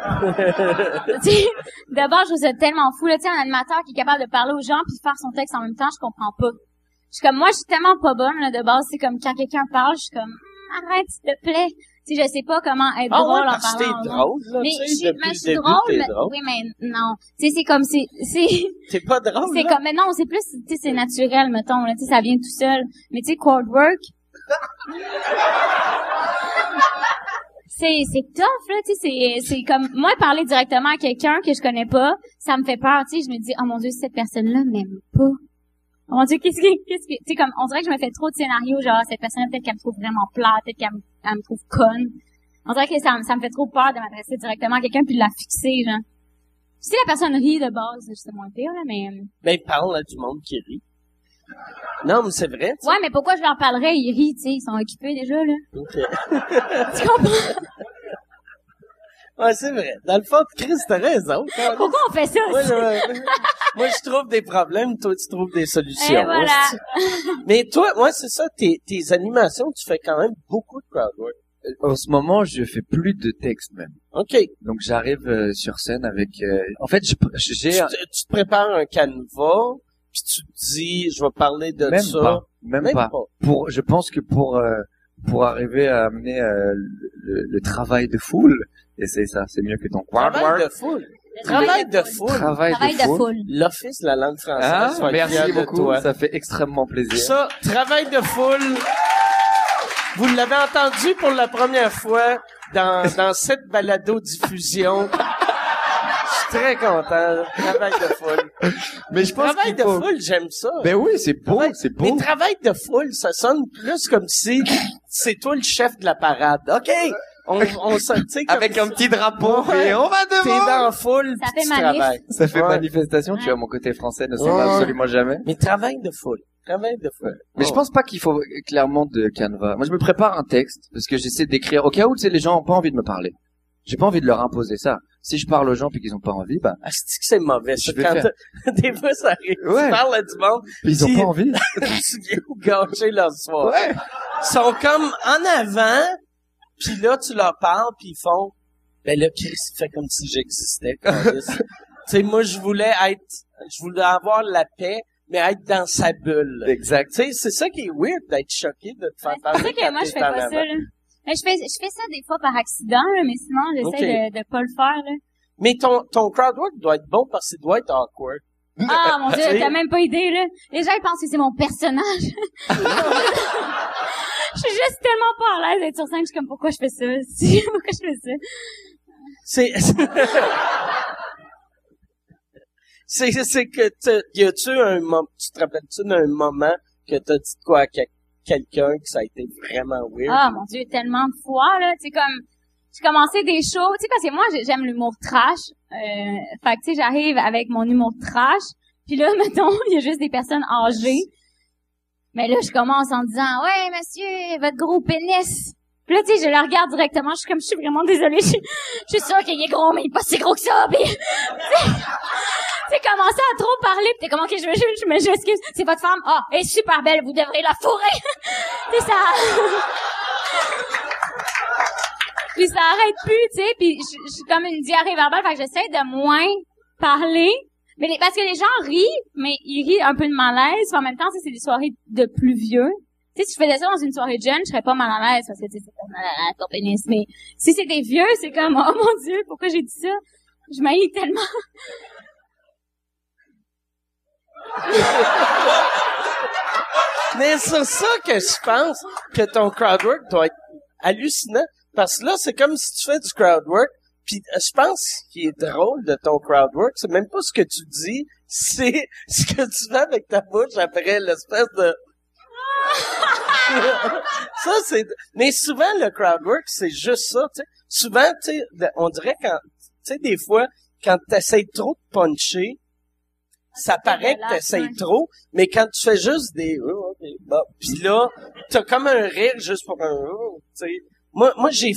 tu sais, d'abord, je trouve ça tellement fou, là, tu sais, un animateur qui est capable de parler aux gens puis faire son texte en même temps, je comprends pas. Je suis comme, moi, je suis tellement pas bonne, là, de base, c'est comme quand quelqu'un parle, je suis comme, arrête, s'il te plaît. Tu sais, je sais pas comment être Ah drôle ouais, en parce que parlant. t'es aux gens. drôle, là, Mais tu je sais, suis, depuis mais je le suis début, drôle, t'es mais, drôle. oui, mais non. Tu sais, c'est comme, c'est, T'es pas drôle, c'est là? comme, mais non, c'est plus, tu sais, c'est naturel, mettons, là, tu sais, ça vient tout seul. Mais tu sais, crowd work, c'est tough, là, tu sais, c'est comme, moi, parler directement à quelqu'un que je connais pas, ça me fait peur, tu sais, je me dis, oh mon Dieu, cette personne-là m'aime pas. Oh mon Dieu, qu'est-ce que, tu sais, comme, on dirait que je me fais trop de scénarios, genre, cette personne, peut-être qu'elle me trouve vraiment plate, peut-être qu'elle me trouve conne. On dirait que ça me fait trop peur de m'adresser directement à quelqu'un puis de la fixer, genre. Si la personne rit de base, c'est moins pire, là, mais... Ben, parle à du monde qui rit. Non, mais c'est vrai, tu sais. Ouais, mais pourquoi je leur parlerais? Ils rient, tu sais, ils sont occupés déjà, là. OK. Tu comprends? Ouais, c'est vrai. Dans le fond, Chris, t'as raison. Pourquoi on fait ça aussi? Moi, je trouve des problèmes, toi, tu trouves des solutions. Et voilà. Mais toi, ouais, c'est ça, tes animations, tu fais quand même beaucoup de crowd work. En ce moment, je fais plus de texte même. OK. Donc j'arrive sur scène avec. En fait, j'ai Tu te prépares un canevas, puis tu te dis, je vais parler de même ça. Même pas. Je pense que pour arriver à amener le travail de foule, et c'est ça, c'est mieux que ton crowd Travail work. de foule. Travail de foule. Travail de foule. L'Office de la langue française. Ah, merci fier de beaucoup. toi. Ça fait extrêmement plaisir. Ça, travail de foule. Vous l'avez entendu pour la première fois dans cette balado-diffusion. Je suis très content. Travail de foule. Mais je pense Travail de foule, j'aime ça. Ben oui, c'est beau, c'est beau. Mais travail de foule, ça sonne plus comme si c'est toi le chef de la parade. OK. On se, tu sais, comme Avec un petit drapeau, Ouais. et on va T'es devant. dans la foule, Ça puis fait tu manif. travailles. Ça fait Ouais. manifestation, tu vois, mon côté français ne s'en va absolument jamais. Mais travail de foule. Travail de foule. Mais je pense pas qu'il faut clairement de canevas. Moi, je me prépare un texte, parce que j'essaie d'écrire au cas où, tu sais, les gens ont pas envie de me parler. J'ai pas envie de leur imposer ça. Si je parle aux gens puis qu'ils ont pas envie, bah, Ah, c'est que c'est mauvais, ça. Je vais Quand faire. des fois, ça arrive. Ouais. Tu parles à du monde, ils ont Puis- pas envie. tu viens gâcher leur soirée. Ouais. Ils sont comme en avant, puis là, tu leur parles, puis ils font, ben là, Chris, il fait comme si j'existais. câlisse. Tu sais, moi, je voulais avoir la paix, mais être dans sa bulle. Exact. Tu sais, c'est ça qui est weird d'être choqué de te faire Ouais, c'est parler pour ça que quand moi, je t'es fais en pas avant. ça, là. Mais je fais ça des fois par accident, là, mais sinon, j'essaie de pas le faire, là. Mais ton crowd work doit être bon parce qu'il doit être awkward. Ah, mon Dieu, Tu sais. t'as même pas idée, là. Les gens, ils pensent que c'est mon personnage. Je suis juste tellement pas à l'aise d'être sur scène, je suis comme, pourquoi je fais ça? Pourquoi je fais ça? C'est que y a-tu un moment, tu te rappelles-tu d'un moment que t'as dit quoi à quelqu'un que ça a été vraiment weird? Ah, mon Dieu, tellement de fois, là. Tu sais, comme, j'ai commencé des shows, tu sais, parce que moi, j'aime l'humour trash. Fait que, tu sais, j'arrive avec mon humour trash. Puis là, mettons, il y a juste des personnes âgées. Mais là, je commence en disant, ouais, monsieur, votre gros pénis. Puis là, tu sais, je le regarde directement, je suis vraiment désolée, je suis sûre qu'il est gros, mais il est pas si gros que ça, puis tu sais, commencer à trop parler, pis t'es comme, ok, je m'excuse, c'est votre femme, ah, elle est super belle, vous devrez la fourrer. Tu sais, ça... Puis ça arrête plus, tu sais, puis je suis comme une diarrhée verbale, fait que j'essaie de moins parler, mais parce que les gens rient, mais ils rient un peu de malaise, puis en même temps, c'est des soirées de plus vieux. Tu sais, si je faisais ça dans une soirée de jeunes, je serais pas mal à l'aise, parce que, tu sais, c'est comme, ton pénis, mais si c'est des vieux, c'est comme, oh mon Dieu, pourquoi j'ai dit ça? Je m'haïs tellement. Mais c'est ça que je pense que ton crowdwork doit être hallucinant. Parce que là, c'est comme si tu fais du crowdwork, puis je pense ce qui est drôle de ton crowdwork, c'est même pas ce que tu dis, c'est ce que tu fais avec ta bouche après l'espèce de... Ça, c'est... Mais souvent, le crowdwork, c'est juste ça, tu sais. Souvent, tu sais, on dirait quand... Tu sais, des fois, quand t'essayes trop de puncher, ça paraît que t'essayes trop, mais quand tu fais juste des... Puis là, t'as comme un rire juste pour un... Tu sais. Moi,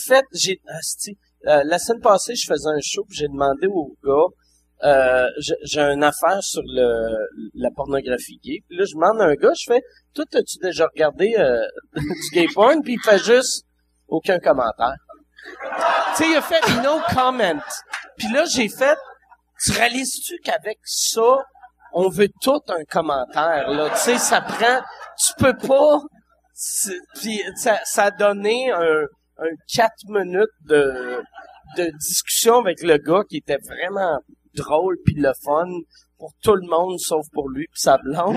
la semaine passée, je faisais un show, puis j'ai demandé au gars, j'ai une affaire sur la pornographie gay. Puis là, je demande à un gars, je fais, toi, as-tu déjà regardé du gay porn? Puis il fait juste aucun commentaire. Tu sais, il a fait no comment. Puis là, j'ai fait, tu réalises-tu qu'avec ça, on veut tout un commentaire, là. Tu sais, ça prend, tu peux pas, puis ça a donné un 4 minutes de discussion avec le gars qui était vraiment drôle puis le fun pour tout le monde sauf pour lui puis sa blonde.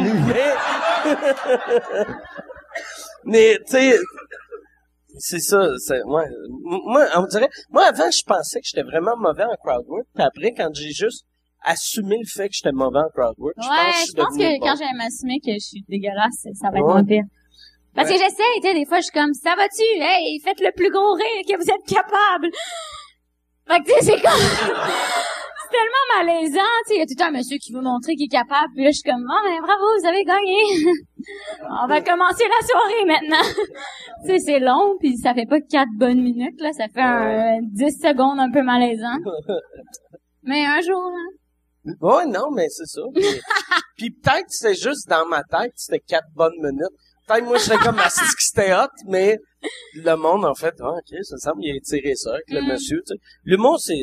Mais tu sais, c'est ça, moi on dirait, moi avant je pensais que j'étais vraiment mauvais en crowdwork, puis après quand j'ai juste assumer le fait que j'étais mauvais en crowdwork. Je pense que bon. quand j'aime m'assumer que je suis dégueulasse, ça va être moins pire. Parce que j'essaie, tu sais, des fois, je suis comme, ça va-tu? Hey, faites le plus gros rire que vous êtes capable. Fait que, tu sais, c'est comme, c'est tellement malaisant, tu sais, il y a tout le temps un monsieur qui veut montrer qu'il est capable, puis là, je suis comme, oh, ben, bravo, vous avez gagné. On va commencer la soirée maintenant. Tu sais, c'est long, puis ça fait pas 4 bonnes minutes, là, ça fait 10 secondes un peu malaisant. Mais un jour, hein. Ouais, non, mais c'est ça. Puis peut-être que c'était juste dans ma tête, c'était 4 bonnes minutes. Peut-être moi, je serais comme assis que c'était hot, mais le monde, en fait, ok, ça semble qu'il a tiré ça avec le monsieur, tu sais. L'humour, c'est.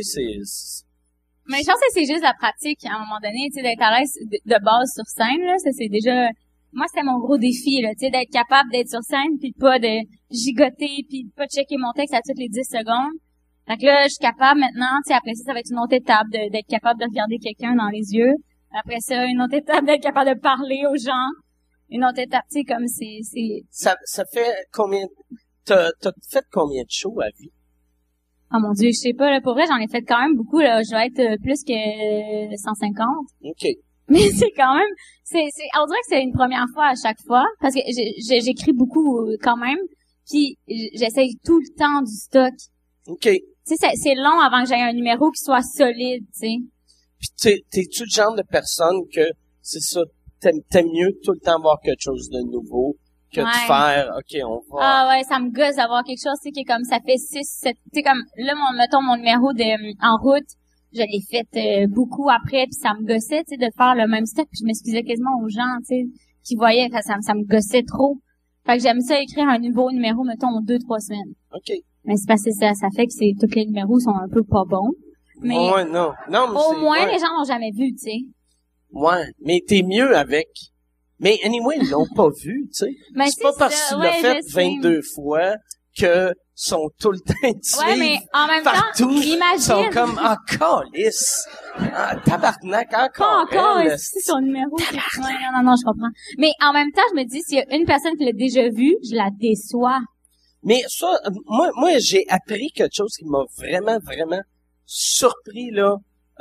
Mais je pense que c'est juste la pratique, à un moment donné, tu sais, d'être à l'aise de base sur scène, là, ça c'est déjà, moi c'était mon gros défi, là, tu sais, d'être capable d'être sur scène puis pas de gigoter puis de pas checker mon texte à toutes les 10 secondes. Fait que là, je suis capable maintenant, tu sais, après ça va être une autre étape d'être capable de regarder quelqu'un dans les yeux. Après ça, une autre étape d'être capable de parler aux gens. Une autre étape, tu sais, comme c'est... Ça fait combien... T'as fait combien de shows à vie? Oh mon Dieu, je sais pas, là, pour vrai, j'en ai fait quand même beaucoup, là. Je dois être plus que 150. OK. Mais c'est quand même... on dirait que c'est une première fois à chaque fois, parce que j'écris beaucoup quand même, puis j'essaye tout le temps du stock. OK. Tu sais, c'est long avant que j'aie un numéro qui soit solide, tu sais. Puis t'es-tu le genre de personne que, c'est ça, t'aimes mieux tout le temps voir quelque chose de nouveau que de faire, OK, on va... Ah ouais, ça me gosse d'avoir quelque chose, tu sais, qui est comme, ça fait 6, 7... Tu sais, comme, là, mettons, mon numéro en route, je l'ai fait beaucoup après, puis ça me gossait, tu sais, de faire le même step, puis je m'excusais quasiment aux gens, tu sais, qui voyaient, ça me gossait trop. Fait que j'aime ça écrire un nouveau numéro, mettons, en 2-3 semaines. OK. Mais c'est parce que ça fait que tous les numéros sont un peu pas bons. Mais ouais, non, mais au moins, les gens l'ont jamais vu, tu sais. Ouais, mais t'es mieux avec. Mais anyway, ils l'ont pas vu, tu sais. Mais c'est pas parce que tu l'as fait 22 fois que sont tout le temps de ouais, mais en même partout. Temps, imagine. Ils sont comme, calice. Tabarnak, encore. Pas encore, c'est son numéro. Ouais, non, je comprends. Mais en même temps, je me dis, s'il y a une personne qui l'a déjà vu, je la déçois. Mais ça, moi, j'ai appris quelque chose qui m'a vraiment, vraiment surpris, là.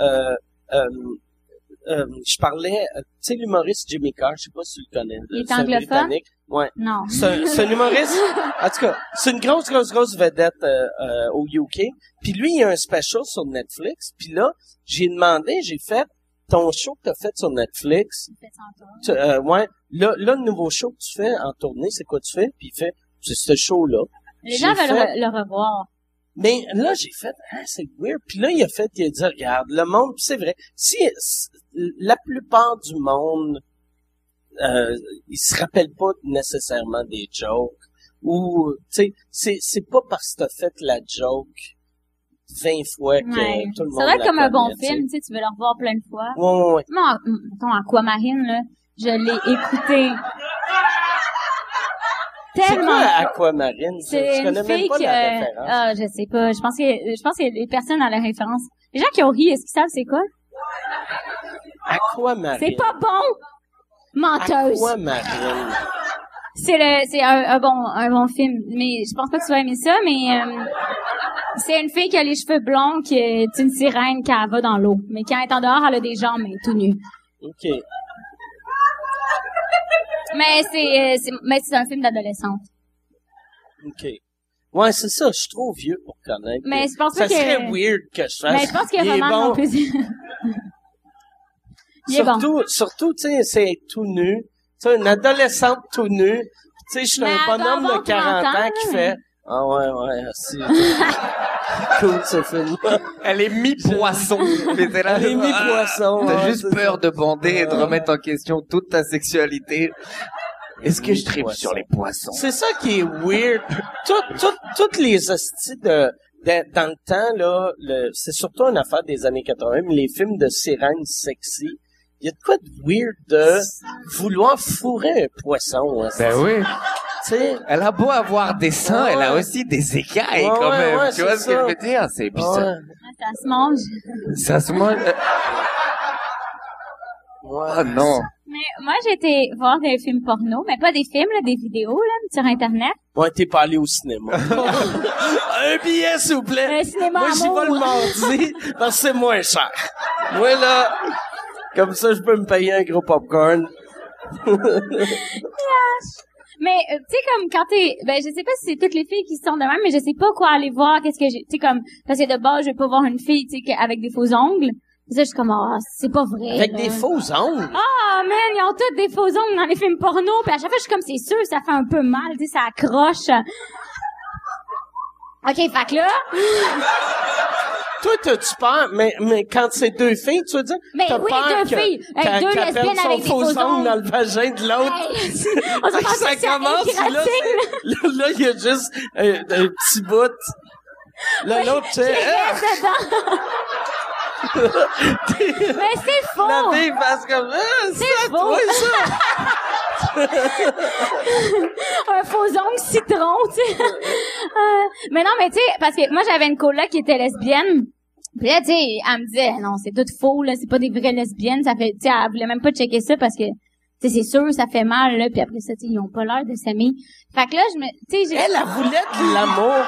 Je parlais, tu sais, l'humoriste Jimmy Carr, je sais pas si tu le connais. Il est anglophone? Ouais. Non. C'est un humoriste. En tout cas, c'est une grosse vedette au UK. Puis lui, il a un special sur Netflix. Puis là, j'ai fait ton show que t'as fait sur Netflix. Ouais. Là, le nouveau show que tu fais en tournée, c'est quoi tu fais? Puis il fait, c'est ce show-là. Les gens veulent le revoir. Mais là, j'ai fait, c'est weird. Puis là, il a dit, regarde, le monde, pis c'est vrai, si la plupart du monde, ils se rappellent pas nécessairement des jokes, ou, tu sais, c'est pas parce que t'as fait la joke 20 fois que tout le monde ça doit être comme un bon connaît, film, tu sais, tu veux le revoir plein de fois. Ouais. Moi, mettons, Aquamarine, là, je l'ai écouté. C'est quoi Aquamarine? C'est je connais une même fille pas la référence. je sais pas. Je pense que les personnes à la référence. Les gens qui ont ri, est-ce qu'ils savent c'est quoi? Aquamarine. C'est pas bon! Menteuse. Aquamarine. C'est un bon film. Mais je pense pas que tu vas aimer ça, mais c'est une fille qui a les cheveux blonds, qui est une sirène qui va dans l'eau. Mais quand elle est en dehors, elle a des jambes, mais tout nu. OK. Mais c'est un film d'adolescente. OK. Ouais, c'est ça, je suis trop vieux pour connaître. Mais je pense pas que... Ça serait weird que je fasse. Mais je pense que Roman non plus. Surtout, tu sais, c'est être tout nu. Tu sais, une adolescente tout nue. Tu sais, je suis un bonhomme de 40 ans qui fait... Ah ouais, si. Cool, ce film. Elle est mi-poisson. Elle est mi-poisson. T'as juste peur de bander et de remettre en question toute ta sexualité. Est-ce que je tripe sur les poissons? C'est ça qui est weird. Toutes les hosties dans le temps, là, c'est surtout une affaire des années 80, mais les films de sirènes sexy, il y a de quoi de weird de vouloir fourrer un poisson. Hein, ben oui. T'sais, elle a beau avoir des seins, elle a aussi des écailles quand même. Tu vois ce que je veux dire? C'est bizarre. Ça se mange. Ça se mange. Oh non. Mais moi, j'ai été voir des films porno, mais pas des films, là, des vidéos, là, sur Internet. Ouais, t'es pas allé au cinéma. Un billet, s'il vous plaît. Un cinéma Moi, j'y amour. vais le mardi, parce que c'est moins cher. Moi, là, comme ça, je peux me payer un gros popcorn. Mais, tu sais, comme quand ben, je sais pas si c'est toutes les filles qui sont de même, mais je sais pas quoi aller voir, qu'est-ce que j'ai, tu sais, comme, parce que de base, je vais pas voir une fille, tu sais, avec des faux ongles. Ça, je suis comme, c'est pas vrai. Avec là. des faux ongles. Ah, man, ils ont tous des faux ongles dans les films porno, pis à chaque fois, je suis comme, c'est sûr, ça fait un peu mal, tu sais, ça accroche. OK, fait que là, Toi, t'as-tu peur, mais quand c'est deux filles, tu veux dire? Mais t'as oui, peur deux que- filles. Hey, qu'elle- deux qu'elle lesbiennes perde son avec des faux faux ongle ongles. dans le vagin de l'autre. hey, on se Fait que pense ça que c'est commence, puis là, érotique, là, il y a juste un petit bout. Là, l'autre, tu sais, reste dedans. Mais c'est faux! la fille passe comme, C'est ça, faux. toi, ça. Un faux ongle citron, tu sais. Mais non, mais tu sais, parce que moi, j'avais une coloc qui était lesbienne. Puis là, tu sais, elle me disait, non, c'est tout faux, là, c'est pas des vraies lesbiennes. Ça fait, tu sais, elle voulait même pas checker ça parce que, tu sais, c'est sûr, ça fait mal, là. Puis après ça, tu sais, ils ont pas l'air de s'aimer. Fait que là, tu sais, Elle voulait de l'amour.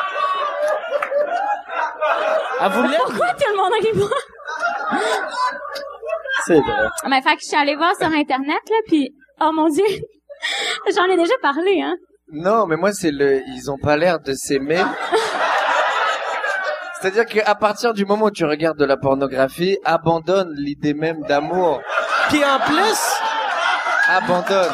Elle voulait. Pourquoi tout le monde rit pas? C'est vrai. Mais fait que je suis allée voir sur Internet, là, puis oh mon Dieu, j'en ai déjà parlé, hein. Non, mais moi, ils ont pas l'air de s'aimer. C'est-à-dire qu'à partir du moment où tu regardes de la pornographie, abandonne l'idée même d'amour. Puis en plus, Abandonne.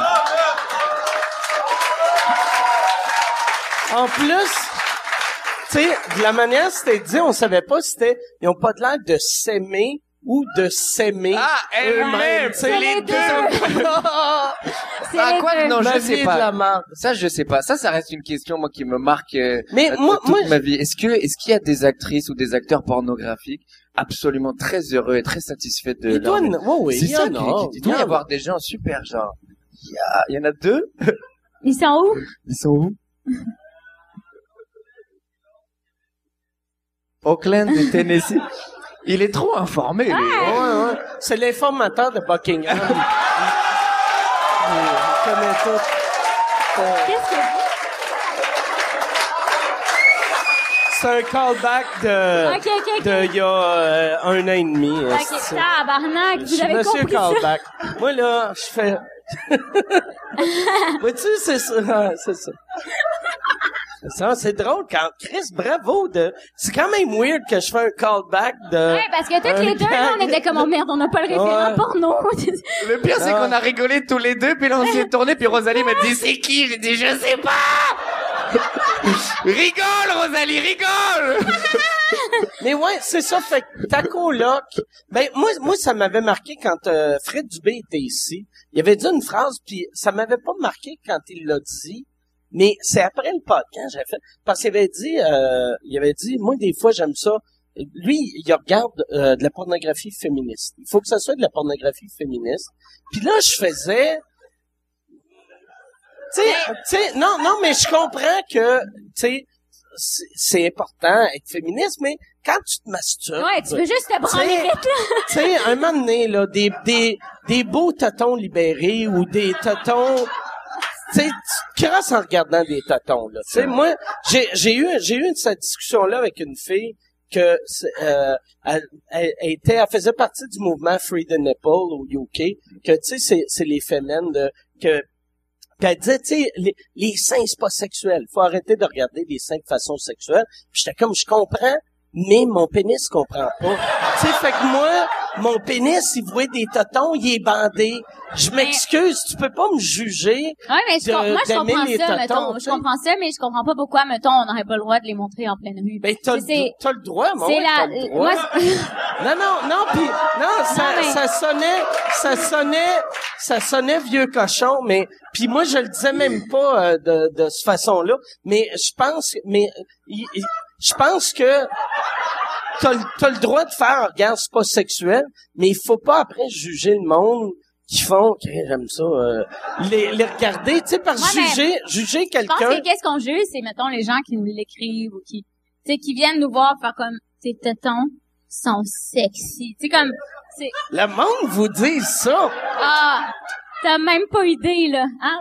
tu sais, de la manière c'était dit, on savait pas si c'était, ils ont pas de l'air de s'aimer ou de s'aimer eux-mêmes. C'est C'est les deux. C'est Ah, les quoi? deux. Non, Ma je vie sais est de la pas. merde. Ça, je sais pas. Ça reste une question, moi, qui me marque Mais moi, toute ma vie. Est-ce qu'il y a des actrices ou des acteurs pornographiques absolument très heureux et très satisfaits de il doit, leur... oui, C'est il y ça en a. il doit y avoir des gens super, genre... Il y en a deux. Ils sont où? Ils sont où? Oakland et Tennessee. Il est trop informé, lui. Ouais. C'est l'informateur de Buckingham. Il connaît tout. Qu'est-ce que C'est un callback Ok. de il y a 1 an et demi. Ok, tabarnak, Je vous suis avez monsieur compris ça? callback. Moi, là, je fais... Vois-tu, c'est ça. C'est ça. Ça, c'est drôle quand Chris, bravo c'est quand même weird que je fais un callback de... Ouais, parce que toutes les deux, là, on était comme, oh merde, on n'a pas le référent Ouais. porno. Le pire, c'est Non. qu'on a rigolé tous les deux, puis là, on s'est tourné, puis Rosalie m'a dit, c'est qui? J'ai dit, je sais pas! Rigole, Rosalie, rigole! Mais ouais, c'est ça, fait que ta coloc... Ben, moi, ça m'avait marqué quand Fred Dubé était ici. Il avait dit une phrase, puis ça m'avait pas marqué quand il l'a dit. Mais c'est après le podcast, j'avais fait, parce qu'il avait dit, moi, des fois, j'aime ça. Lui, il regarde de la pornographie féministe. Il faut que ça soit de la pornographie féministe. Puis là, je faisais, tu sais, non, mais je comprends que, tu sais, c'est important être féministe, mais quand tu te masturbes, Ouais, tu veux juste te branler T'sais, vite, là. tu sais, un moment donné, là, des beaux totons libérés ou des totons, tu sais, tu te crosses en regardant des totons, là. Tu sais, moi, j'ai eu cette discussion-là avec une fille que, elle faisait partie du mouvement Free the Nipple au UK, que, tu sais, c'est les femmes puis elle disait, tu sais, les seins, c'est pas sexuel. Faut arrêter de regarder les seins de façon sexuelle. Puis j'étais comme, je comprends, mais mon pénis comprend pas. Tu sais, fait que moi, mon pénis, il voit des totons, il est bandé. Je m'excuse, tu peux pas me juger. Ouais, mais moi, je d'aimer comprends les ça, totons, mettons. tu Je sais. comprends ça, mais je comprends pas pourquoi, mettons, on n'aurait pas le droit de les montrer en pleine rue. Ben, t'as C'est- le droit, moi, c'est ouais, la, t'as le droit. moi, Ça sonnait vieux cochon, mais puis moi je le disais même pas de cette façon-là, mais je pense que t'as le droit de faire, regarde, c'est pas sexuel, mais il faut pas après juger le monde qui font, OK, j'aime ça, les regarder, tu sais, par Ouais, mais juger je pense quelqu'un. que qu'est-ce qu'on juge, c'est, mettons, les gens qui nous l'écrivent ou qui, tu sais, qui viennent nous voir faire comme, tes tétons sont sexy. Tu sais, comme, C'est... Le monde vous dit ça. Ah, t'as même pas idée, là. Hein?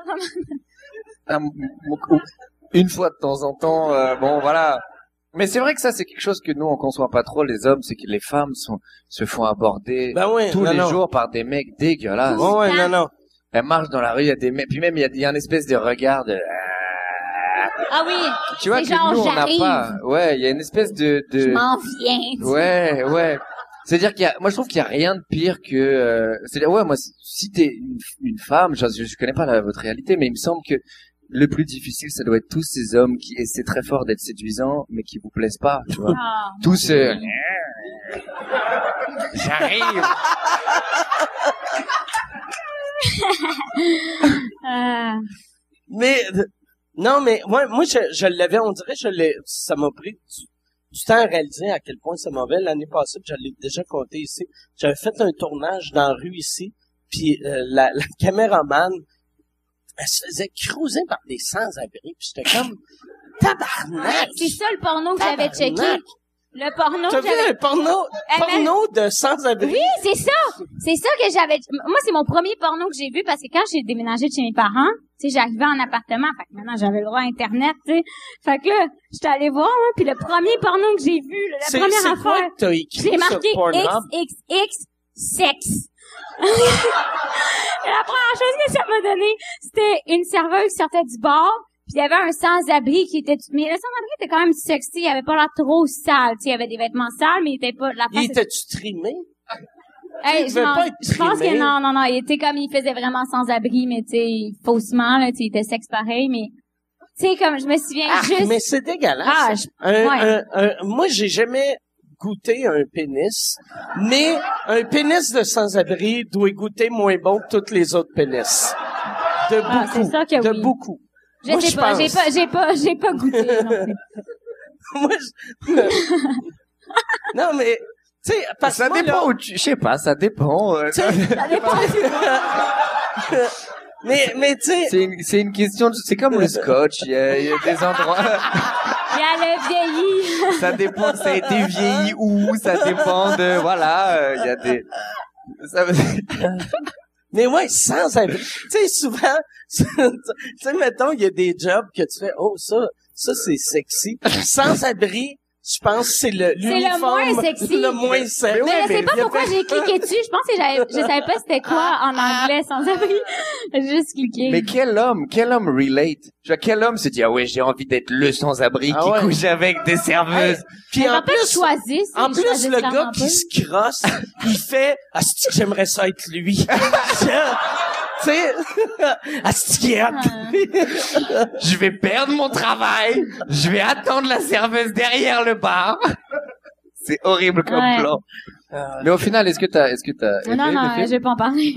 Une fois de temps en temps, bon, voilà. Mais c'est vrai que ça, c'est quelque chose que nous, on conçoit pas trop, les hommes, c'est que les femmes se font aborder tous les jours par des mecs dégueulasses. Ouais, non. Elles marchent dans la rue, il y a des mecs, puis même, il y a une espèce de regard de... Ah oui. Tu vois c'est que genre, nous, on n'a j'arrive. pas. Ouais, il y a une espèce de... Je m'en viens. Ouais. C'est-à-dire moi, je trouve qu'il y a rien de pire que, c'est-à-dire, ouais, moi, si t'es une femme, je connais pas votre réalité, mais il me semble que le plus difficile, ça doit être tous ces hommes qui essaient très fort d'être séduisants, mais qui vous plaisent pas, tu vois. Ah. Tous, j'arrive. Mais non, mais moi je l'avais, on dirait ça m'a pris du temps à réaliser à quel point c'est mauvais. L'année passée, puis je l'ai déjà compté ici. J'avais fait un tournage dans la rue ici, puis la caméraman, elle se faisait cruiser par des sans-abri, puis j'étais comme tabarnak. C'est ça le porno que j'avais checké. Le porno T'as que vu j'avais... un porno de sans-abri? Oui, c'est ça. C'est ça que j'avais... Moi, c'est mon premier porno que j'ai vu parce que quand j'ai déménagé de chez mes parents, tu sais, j'arrivais en appartement, fait que maintenant, j'avais le droit à Internet, tu sais. Fait que là, j'étais allée voir, hein, puis le premier porno que j'ai vu, là, la première c'est affaire... quoi que t'as écrit j'ai sur marqué Pornhub? XXX sexe. La première chose que ça m'a donné, c'était une serveuse qui sortait du bar, puis il y avait un sans-abri qui était... Mais le sans-abri était quand même sexy, il avait pas l'air trop sale, tu sais, il avait des vêtements sales, mais il était pas... Il était-tu trimé? Hey, Il devait pas être je pense trimé. que non, il était comme, il faisait vraiment sans-abri, mais tu sais, faussement, là, tu sais, il était sexe pareil, mais... Tu sais, comme, je me souviens juste... Mais c'est dégueulasse. Moi, j'ai jamais goûté un pénis, mais un pénis de sans-abri doit goûter moins bon que tous les autres pénis. De beaucoup. C'est ça que de oui. beaucoup. Je sais pas, j'ai pas goûté, non plus. Moi, non, mais, tu sais, parce que Ça moi, dépend là, où je sais pas, ça dépend. Ça dépend mais tu sais, C'est une question, c'est comme le scotch, il y a des endroits, Il y a le vieilli. ça dépend, ça a été vieilli où, ça dépend de, voilà, il y a des, mais ouais, sans abri. Tu sais, souvent, tu sais, mettons, il y a des jobs que tu fais, oh, ça c'est sexy. Sans abri, je pense que c'est l'uniforme moins sexy. le moins sexy. Mais je sais pas pourquoi j'ai cliqué dessus. Je pense que je savais pas c'était quoi en anglais sans abri. J'ai juste cliqué. mais quel homme relate? Tu vois, quel homme se dit, ah ouais, j'ai envie d'être le sans-abri Ah qui ouais. couche avec des serveuses. Puis en pas qu'ils plus, choisissent. en ils plus, choisissent le clairement gars qui pas. se crosse, il fait, asti que j'aimerais ça être lui. Tu sais, asti qui est hot. Je vais perdre mon travail, je vais attendre la serveuse derrière le bar. C'est horrible comme Ouais. plan. Mais au final, est-ce que t'as aimé Non, le je film? vais pas en parler.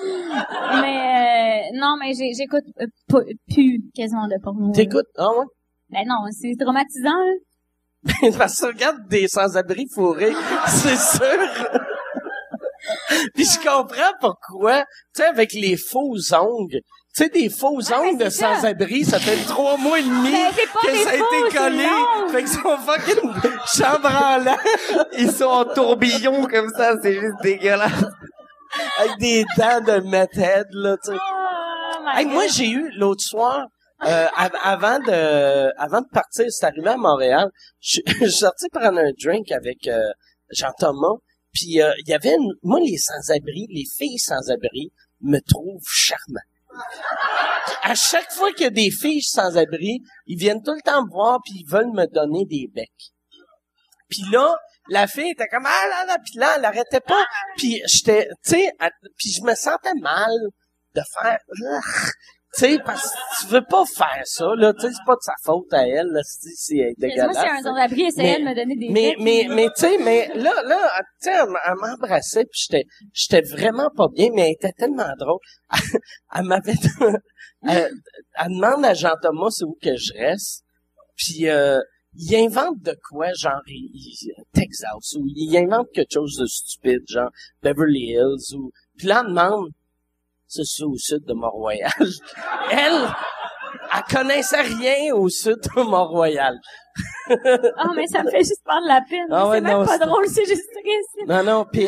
Mais non, mais j'écoute plus quasiment de porno. T'écoutes? Ah ouais? Ben non, c'est traumatisant, là. Parce que regarde des sans-abri fourrés, c'est sûr. Puis je comprends pourquoi, tu sais, avec les faux ongles, tu sais, des faux ongles de c'est ça. sans-abri, ça fait 3 mois et demi Ben, c'est pas que des ça a faux, été c'est collé. long. Fait qu'ils sont fucking chambranlants Ils sont en tourbillon comme ça, c'est juste dégueulasse. avec des dents de meth head, là, tu sais. Oh my Hey, moi, God. j'ai eu, l'autre soir, avant de partir, c'est arrivé à Montréal, je suis sorti prendre un drink avec Jean-Thomas, puis il y avait moi, les sans-abri, les filles sans-abri me trouvent charmant. À chaque fois qu'il y a des filles sans-abri, ils viennent tout le temps me voir puis ils veulent me donner des becs. Puis là, la fille était comme puis là, elle arrêtait pas. Puis j'étais, tu sais, puis je me sentais mal de faire, tu sais, parce que tu veux pas faire ça, là, tu sais, c'est pas de sa faute à elle, là, c'est Moi, dégueulasse. c'est un sans-abri, essayait de me donner des Mais, becs. tu sais, mais là, tu sais, elle m'embrassait puis j'étais vraiment pas bien, mais elle était tellement drôle. Elle m'avait, elle demande à Jean-Thomas c'est où que je reste, puis il invente de quoi, genre, Texas, ou il invente quelque chose de stupide, genre Beverly Hills, ou, puis là, elle demande, c'est au sud de Mont-Royal. Elle connaissait rien au sud de Mont-Royal. Oh, mais ça me fait juste prendre la peine. Ah ouais, c'est même non, pas c'est- drôle, c'est juste triste. Non, puis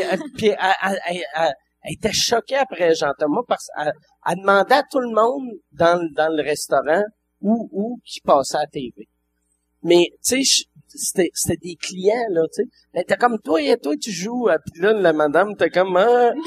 elle était choquée après Jean-Thomas parce qu'elle demandait à tout le monde dans le restaurant où qui passait à la TV. Mais, tu sais, c'était des clients, là, tu sais. Elle était comme, toi, tu joues. Puis là, la madame était comme,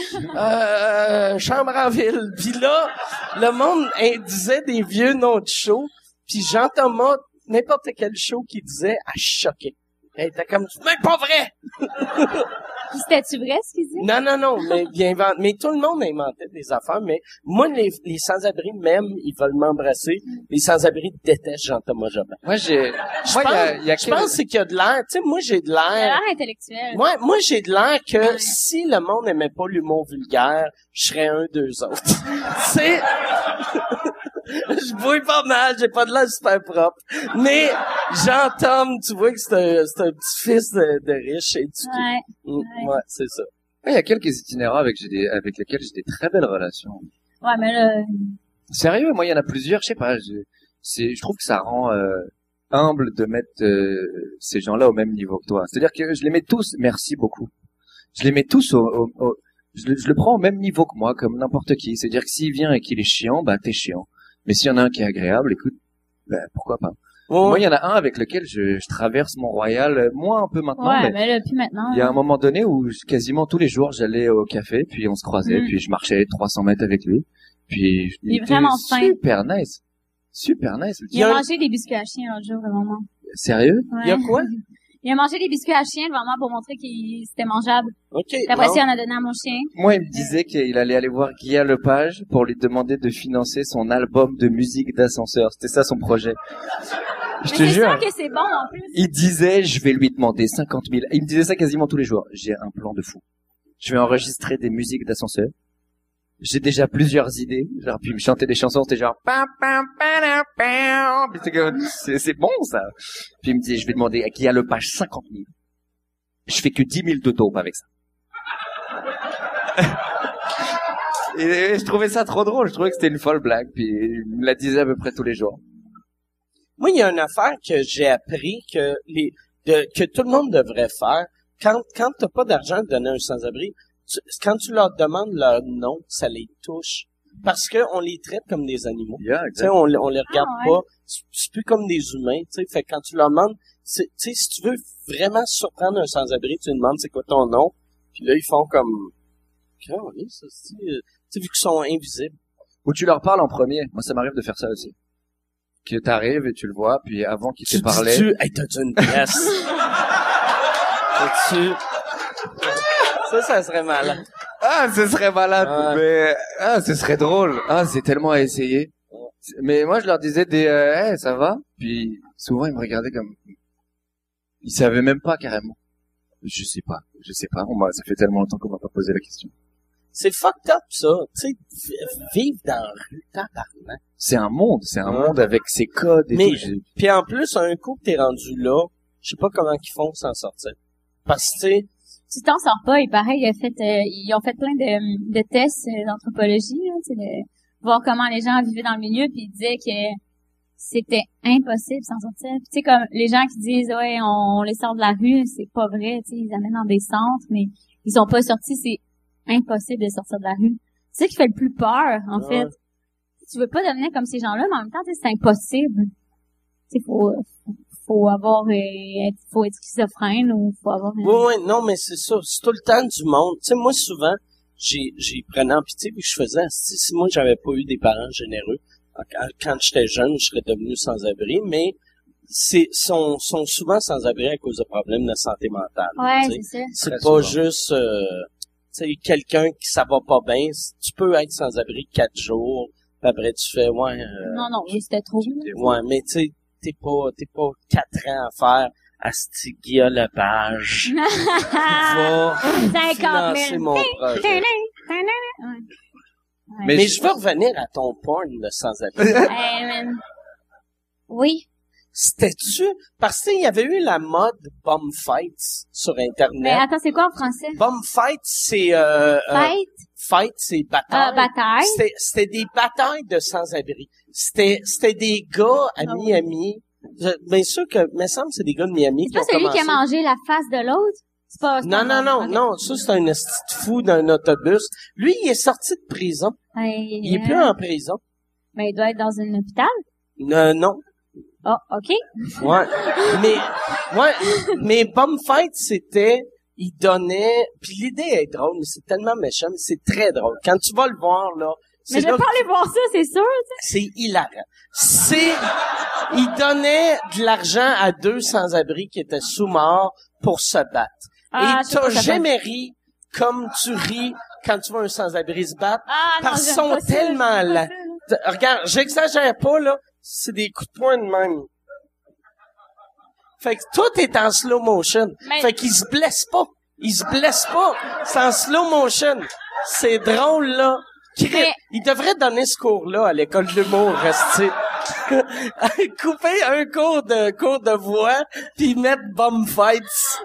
chambre en ville. Puis là, le monde elle disait des vieux noms de show. Puis Jean-Thomas, n'importe quel show qu'il disait, elle choquait. Elle était comme, c'est même pas vrai! Puis c'était-tu vrai, ce qu'il dit? Non, mais mais tout le monde inventait des affaires, mais moi, les sans-abri m'aiment, ils veulent m'embrasser. Les sans-abri détestent Jean-Thomas Jobin. Moi, je pense c'est qu'il y a de l'air, tu sais, moi, j'ai de Il a l'air, l'air intellectuel. moi, j'ai de l'air que Ouais. si le monde aimait pas l'humour vulgaire, je serais un d'eux autres. C'est, je bouille pas mal, j'ai pas de l'air super propre. Mais, Jean-Tom, tu vois que c'est un petit fils de riche et du Ouais. ouais, c'est ça. il y a quelques itinérants avec lesquels j'ai des très belles relations. Ouais, mais là, Sérieux, moi, il y en a plusieurs, je sais pas, je trouve que ça rend, humble de mettre, ces gens-là au même niveau que toi. C'est-à-dire que je les mets tous, merci beaucoup. Je les mets tous je le prends au même niveau que moi, comme n'importe qui. C'est-à-dire que s'il vient et qu'il est chiant, bah, t'es chiant. Mais s'il y en a un qui est agréable, écoute, bah, pourquoi pas. Moi, il y en a un avec lequel je traverse Mont-Royal, moi un peu maintenant, ouais, mais mais là, puis maintenant. il y a un moment donné où quasiment tous les jours, j'allais au café, puis on se croisait, puis je marchais 300 mètres avec lui. Puis Il est était vraiment fin. super nice. Super nice. Il a mangé des biscuits à chien l'autre jour, vraiment. Sérieux? Ouais. Il y a quoi? Il a mangé des biscuits à chien, vraiment, pour montrer qu'il c'était mangeable. OK. Puis après bon. ça, il en a donné à mon chien. Moi, il me disait qu'il allait aller voir Guy Lepage pour lui demander de financer son album de musique d'ascenseur. C'était ça son projet. Je te Mais c'est jure. sûr que c'est bon, en plus. Il disait, je vais lui demander 50 000. Il me disait ça quasiment tous les jours. J'ai un plan de fou. Je vais enregistrer des musiques d'ascenseur. J'ai déjà plusieurs idées. Genre, puis il me chantait des chansons, c'était genre, pam, pam, pam, pam. Puis c'est bon, ça. Puis il me disait, je vais demander à Guy Lepage 50 000. Je fais que 10 000 de taupe avec ça. Et je trouvais ça trop drôle. Je trouvais que c'était une folle blague. Puis il me la disait à peu près tous les jours. Moi, il y a une affaire que j'ai appris que que tout le monde devrait faire. Quand t'as pas d'argent de donner un sans-abri, quand tu leur demandes leur nom, ça les touche. Parce que on les traite comme des animaux. Yeah, Tu sais, on les regarde ouais. pas. C'est plus comme des humains, tu sais. Fait que quand tu leur demandes, tu sais, si tu veux vraiment surprendre un sans-abri, tu lui demandes c'est quoi ton nom. Puis là, ils font comme, oui, ça, tu sais, vu qu'ils sont invisibles. Ou tu leur parles en premier. Moi, ça m'arrive de faire ça aussi. Que t'arrives et tu le vois, puis avant qu'il te parlait... Hey, t'as-tu une pièce? T'as-tu... Ça serait malade. Ah, ce serait malade, Ouais. mais... Ah, ce serait drôle. Ah, c'est tellement à essayer. Mais moi, je leur disais des... Hey, ça va? Puis souvent, ils me regardaient comme... Ils savaient même pas, carrément. Je sais pas. Ça fait tellement longtemps qu'on m'a pas posé la question. C'est fucked up, ça. Tu sais, vivre dans la rue, tabarnak. C'est un monde avec ses codes et Mais, tout. puis en plus, un coup que t'es rendu là, je sais pas comment ils font pour s'en sortir. Parce que, tu sais, Tu t'en sors pas, et pareil, ils ont fait plein de tests d'anthropologie, là, tu sais, de voir comment les gens vivaient dans le milieu, puis ils disaient que c'était impossible de s'en sortir. Puis, tu sais, comme les gens qui disent, ouais, on les sort de la rue, c'est pas vrai, tu sais, ils amènent dans des centres, mais ils sont pas sortis, c'est impossible de sortir de la rue. C'est ça qui fait le plus peur, en Ouais. fait. Tu veux pas devenir comme ces gens-là, mais en même temps, tu sais, c'est impossible. Tu sais, faut être schizophrène ou faut avoir oui, non, mais c'est ça. C'est tout le temps du monde. Tu sais, moi, souvent, j'ai prenais en pitié puis je faisais, si moi, j'avais pas eu des parents généreux, quand j'étais jeune, je serais devenu sans-abri, mais sont souvent sans-abri à cause de problèmes de santé mentale. Ouais, tu sais. c'est ça. C'est Très pas souvent. juste, tu sais, quelqu'un qui ça va pas bien. Tu peux être sans-abri 4 jours, puis après tu fais, Non, oui, c'était trop. ouais, mais tu sais, t'es pas 4 ans à faire à ce Guy Lepage. Va 50 financer 000. mon projet. Ouais. Mais je veux revenir à ton porn de sans-abri. Hey, man. Oui. C'était-tu, parce que il y avait eu la mode Bum Fights sur Mais Internet. attends, c'est quoi en français? Bum Fights, c'est, Fight? Fight, c'est bataille. Bataille. C'était des batailles de sans-abri. C'était des gars à Ah Miami Bien sûr que, me semble, c'est des gars de Miami C'est pas celui qui a mangé la face de l'autre? C'est pas... Non, ça, c'est un esti de fou d'un autobus. Lui, il est sorti de prison. Il est plus en prison. Ben, il doit être dans un hôpital? Non. Oh, OK. Mais Bum Fight, c'était, il donnait, puis l'idée est drôle, mais c'est tellement méchant, mais c'est très drôle. Quand tu vas le voir, là, mais je vais pas aller voir ça, c'est sûr, c'est hilarant. Il donnait de l'argent à 2 sans-abri qui étaient sous-morts pour se battre. Et t'as jamais ri comme tu ris quand tu vois un sans-abri se battre, parce qu'ils sont tellement lents. Regarde, j'exagère pas, là, c'est des coups de poing de même. Fait que tout est en slow motion. Fait qu'ils se blessent pas. C'est en slow motion. C'est drôle, là. Il devrait donner ce cours-là à l'école de l'humour, rester. Couper un cours de voix, puis mettre Bum Fights.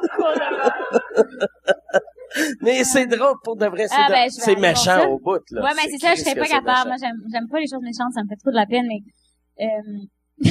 Mais c'est drôle, pour de vrai, c'est méchant au bout, là. Ouais, mais c'est ça, je serais pas capable. Moi, j'aime pas les choses méchantes, ça me fait trop de la peine, mais,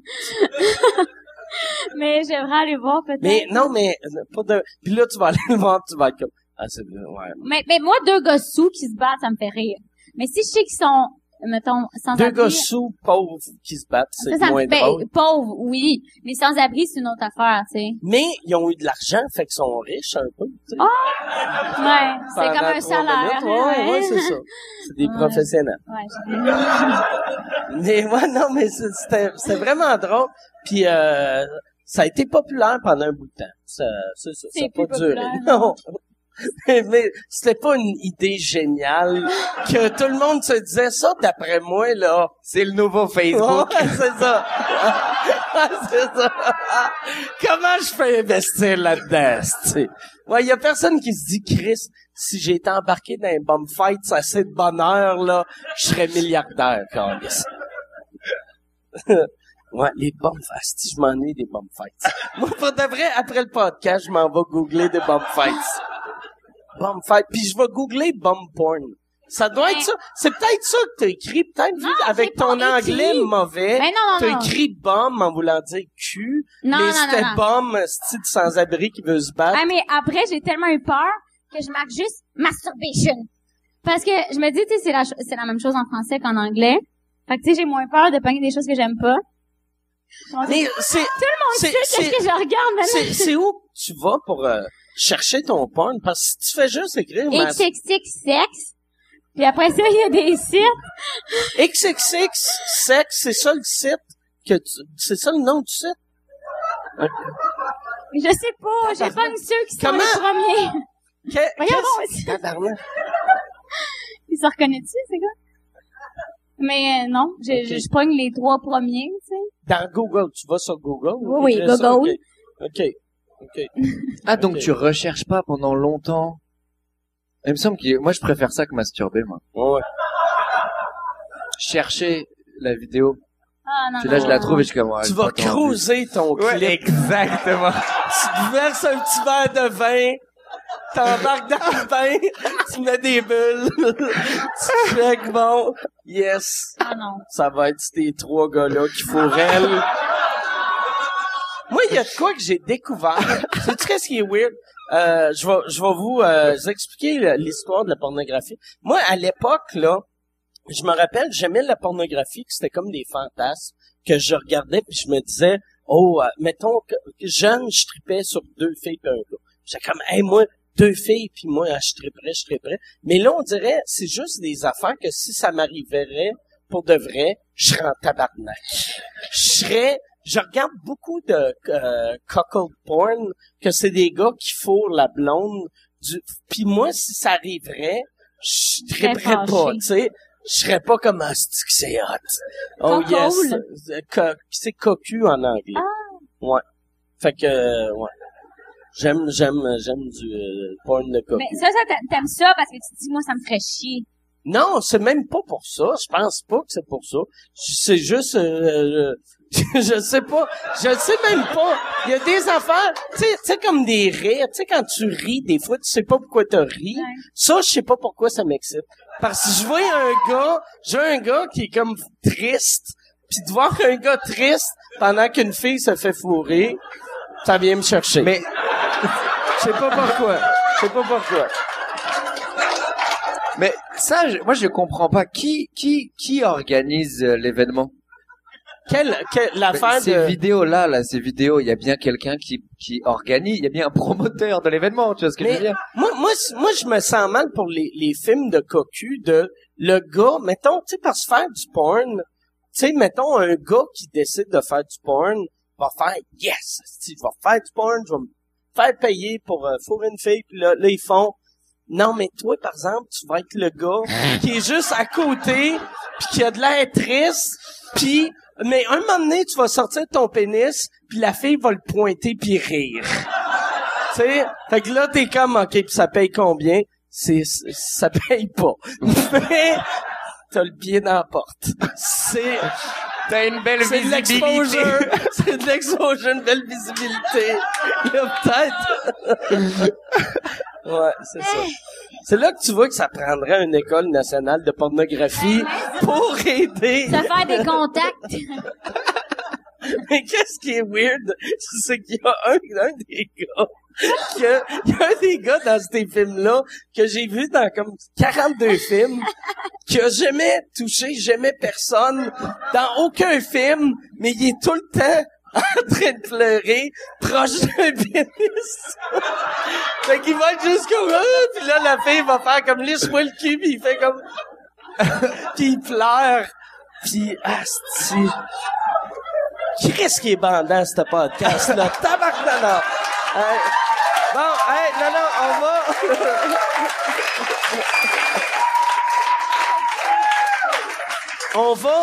mais j'aimerais aller voir peut-être. Mais, non, mais, puis là, tu vas aller le voir, tu vas être comme, ouais. Mais moi, 2 gars sous qui se battent, ça me fait rire. Mais si je sais qu'ils sont, mettons, sans-abri... 2 gars sous pauvres qui se battent, c'est moins drôle. Pauvres, oui. Mais sans-abri, c'est une autre affaire, tu sais. Mais ils ont eu de l'argent, fait qu'ils sont riches un peu, tu sais. Oh! Ouais, c'est comme un salaire. Ouais, c'est ça. C'est des professionnels. Ouais, mais non, mais c'était vraiment drôle. Puis ça a été populaire pendant un bout de temps. Ça a pas duré. Non. Mais c'était pas une idée géniale que tout le monde se disait ça, d'après moi, là. C'est le nouveau Facebook. Ouais, c'est ça. C'est ça. Comment je peux investir là-dedans, tu sais? Ouais, y a personne qui se dit, Chris, si j'étais embarqué dans un Bum Fight, ça c'est de bonheur, là, je serais milliardaire, câlisse. Ouais, les Bum Fights. Je m'ennuie des Bum Fights. Moi, pour de vrai, après le podcast, je m'en vais googler des Bum Fights. Bum Fight. Puis je vais googler Bum Porn. Ça doit être ça. C'est peut-être ça que t'as écrit. Peut-être vu avec ton anglais mauvais. Mais non. T'as écrit bum en voulant dire cul. Mais c'était bum, style sans-abri qui veut se battre. Ah, mais après, j'ai tellement eu peur que je marque juste masturbation. Parce que je me dis, tu sais, c'est la même chose en français qu'en anglais. Fait que tu sais, j'ai moins peur de pogner des choses que j'aime pas. Mais c'est... Tout le monde sait qu'est-ce que je regarde maintenant. C'est où tu vas pour chercher ton porn? Parce que si tu fais juste écrire... XXX sex. Puis après ça, il y a des sites. XXX sex, c'est ça le site? C'est ça le nom du site? Je sais pas, j'ai pas ceux qui sont les premiers. Voyons donc. Ils se reconnaissent-tu, ces gars? Mais non, je pogne les 3 premiers, tu sais. Dans Google, tu vas sur Google? Oui, Google. OK. Ah, donc tu recherches pas pendant longtemps. Il me semble que moi je préfère ça que masturber, moi. Ouais. Chercher la vidéo. Ah non. Puis là je la trouve et je suis comme tu vas creuser ton clip. Ouais, exactement. Tu verses un petit verre de vin, t'embarques dans le bain, tu mets des bulles, tu fais que bon, yes. Ah non. Ça va être ces 3 gars-là qui fourrellent. Moi, il y a de quoi que j'ai découvert. Sais-tu qu'est-ce qui est weird? Je vais vous expliquer l'histoire de la pornographie. Moi, à l'époque, là, je me rappelle, j'aimais la pornographie, que c'était comme des fantasmes que je regardais, puis je me disais, mettons, que jeune, je tripais sur 2 filles et un gars. J'étais comme, hey, moi, 2 filles, puis moi, je triperais. Mais là, on dirait, c'est juste des affaires que si ça m'arriverait pour de vrai, je serais en tabarnak. Je regarde beaucoup de cuckold porn, que c'est des gars qui fourrent la blonde. Puis moi, si ça arriverait, je triperais pas, tu sais. Je serais pas comme un stick, c'est hot. Oh yes. C'est cocu en anglais. Ah. Ouais. Fait que, ouais. J'aime du porn de cocu. Mais ça, t'aimes ça parce que tu te dis, moi, ça me ferait chier. Non, c'est même pas pour ça. Je pense pas que c'est pour ça. C'est juste, je sais pas. Je sais même pas. Il y a des affaires, tu sais comme des rires. Tu sais, quand tu ris, des fois, tu sais pas pourquoi t'as ri. Ouais. Ça, je sais pas pourquoi ça m'excite. Parce que je vois j'ai un gars qui est comme triste, Puis de voir un gars triste pendant qu'une fille se fait fourrer, ça vient me chercher. Mais Je sais pas pourquoi. mais ça, moi je comprends pas qui organise l'événement. L'affaire Ces de... vidéos là, ces vidéos, il y a bien quelqu'un qui organise, il y a bien un promoteur de l'événement, tu vois ce que je veux dire? Moi, je me sens mal pour les films de cocu de le gars, mettons, tu sais, parce que faire du porn, tu sais, mettons, un gars qui décide de faire du porn va faire, yes, je vais faire du porn, je vais me faire payer pour fourrer une fille, puis là, ils font, non, mais toi, par exemple, tu vas être le gars qui est juste à côté, puis qui a de l'air triste, puis mais un moment donné, tu vas sortir ton pénis, puis la fille va le pointer puis rire. Tu sais, fait que là t'es comme OK, puis ça paye combien? Ça paye pas. Mais t'as le pied dans la porte. T'as une belle c'est de l'exposure, c'est de l'exposure, une belle visibilité. Il y a peut-être. Ouais, c'est ça. C'est là que tu vois que ça prendrait une école nationale de pornographie pour aider. Ça faire des contacts. Mais qu'est-ce qui est weird, c'est qu'il y a un des gars il y a un des gars dans ces films-là que j'ai vu dans comme 42 films qui a jamais touché jamais personne dans aucun film, mais il est tout le temps en train de pleurer proche d'un pénis. Fait qu'il va être jusqu'au puis là la fille va faire comme lisse-moi le cul, puis il fait comme puis il pleure, puis asti. Qu'est-ce qui est bandant, ce podcast-là? Tabarnak! Bon, non, on va... on va...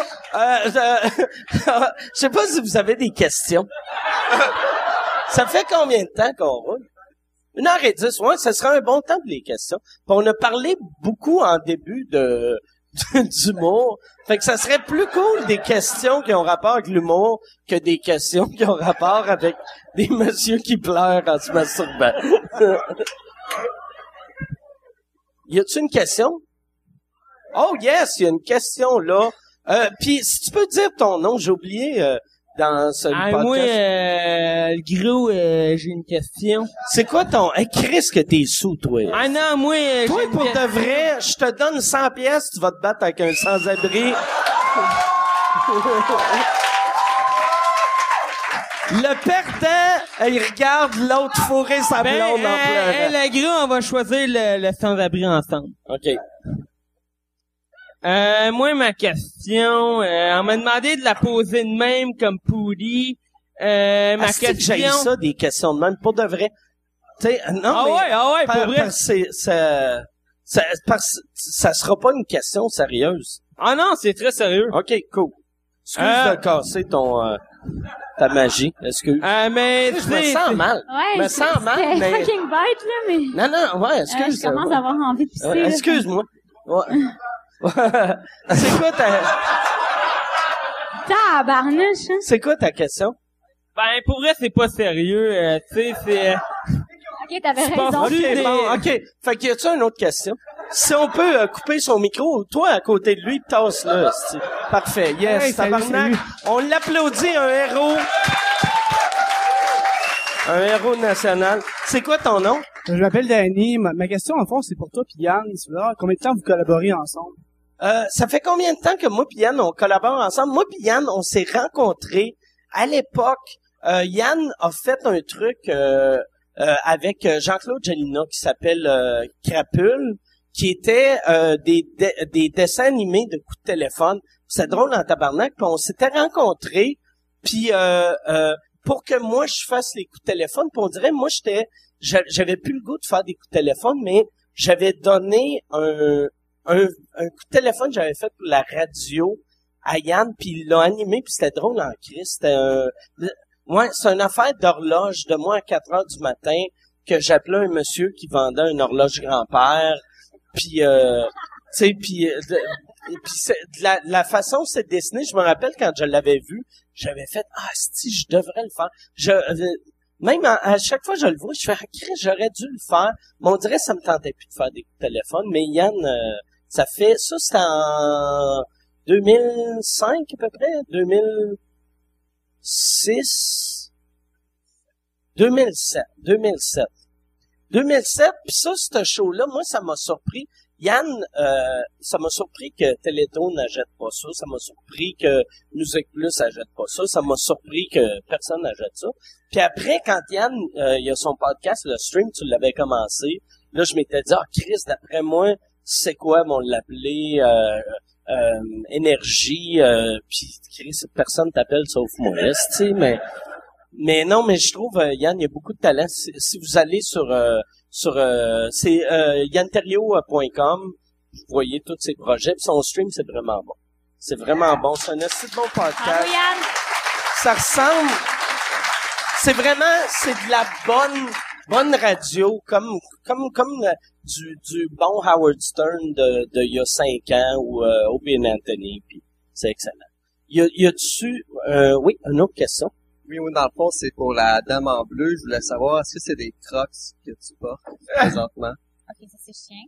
je sais pas si vous avez des questions. Ça fait combien de temps qu'on roule? 1h10, ouais, ça serait un bon temps pour les questions. Puis on a parlé beaucoup en début d'humour. Fait que ça serait plus cool des questions qui ont rapport avec l'humour que des questions qui ont rapport avec des messieurs qui pleurent en se masturbant. Y a-tu une question? Oh yes, il y a une question là. Puis si tu peux dire ton nom, j'ai oublié dans ce podcast. Moi, gros, j'ai une question. C'est quoi ton... Hey, Chris, que t'es sous, toi. Ah non, moi... Toi, j'ai une pour de question. vrai, je te donne 100 pièces, tu vas te battre avec un sans-abri. Le perdant, il regarde l'autre fourrer sa blonde en pleurant. La gros, on va choisir le sans-abri ensemble. OK. Moi, ma question, on m'a demandé de la poser de même comme pourri. Ma Est-ce que j'ai question... ça, des questions de même, pour de vrai? Tu sais, non, Ah ouais, pour vrai. Ça sera pas une question sérieuse. Ah non, c'est très sérieux. OK, cool. Excuse de casser ta magie. Excuse. Mais tu Je me sais, sens mal. Ouais, Je me sens mal, c'était mais... fucking bête, là, mais... Non, ouais, excuse. je commence à avoir envie de pisser. Ouais, là. excuse-moi. Ouais. C'est quoi Tabarnouche, hein? c'est quoi ta question? ben pour vrai, c'est pas sérieux. Tu sais, c'est... Ok, t'avais C'est pas raison. vrai. OK, des- bon, OK. Fait qu'il y a-tu une autre question? Si on peut couper son micro, toi à côté de lui, tasse-le. c'est- Parfait. Yes, Hey, salut, tabarnak. salut. On l'applaudit, un héros. Un héros national. C'est quoi ton nom? Je m'appelle Danny. Ma question, en fond, c'est pour toi puis Yann. C'est là, combien de temps vous collaborez ensemble? Ça fait combien de temps que moi et Yann, on collabore ensemble? Moi et Yann, on s'est rencontrés à l'époque. Yann a fait un truc avec Jean-Claude Jalina qui s'appelle Crapule, qui était des dessins animés de coups de téléphone. C'est drôle en tabarnak. Puis on s'était rencontrés. Puis pour que moi je fasse les coups de téléphone, puis on dirait moi j'avais plus le goût de faire des coups de téléphone, mais j'avais donné un coup de téléphone que j'avais fait pour la radio à Yann, puis il l'a animé, puis c'était drôle en Christ. C'est une affaire d'horloge de moi à 4 heures du matin que j'appelais un monsieur qui vendait une horloge grand-père, puis la façon où c'est dessiné, je me rappelle quand je l'avais vu, j'avais fait si je devrais le faire. Même à chaque fois que je le vois, je fais j'aurais dû le faire, mais on dirait que ça me tentait plus de faire des coups de téléphone. Mais Yann, c'était en 2005 à peu près, 2006, 2007, 2007. 2007, puis ça, ce show-là, moi, ça m'a surpris. Yann, ça m'a surpris que Téléthon n'achète pas ça. Ça m'a surpris que Musique Plus n'achète pas ça. Ça m'a surpris que personne n'achète ça. Puis après, quand Yann, il a son podcast, le stream, tu l'avais commencé. Là, je m'étais dit, Chris, d'après moi, c'est quoi, on l'appelait Énergie, puis Chris, personne t'appelle sauf moi, tu sais, mais non, mais je trouve, Yann, il y a beaucoup de talent. Si vous allez sur c'est yanterio.com, vous voyez tous ses projets, puis son stream, c'est vraiment bon. C'est vraiment bon. C'est un assez bon podcast. Bravo, Yann. Ça ressemble... C'est de la bonne radio, comme du bon Howard Stern de il y a 5 ans, ou Opie and Anthony, puis c'est excellent. Y a-tu... oui, une autre question? Oui, dans le fond, c'est pour la dame en bleu. Je voulais savoir, est-ce que c'est des Crocs que tu portes présentement? Ok, ça c'est chien.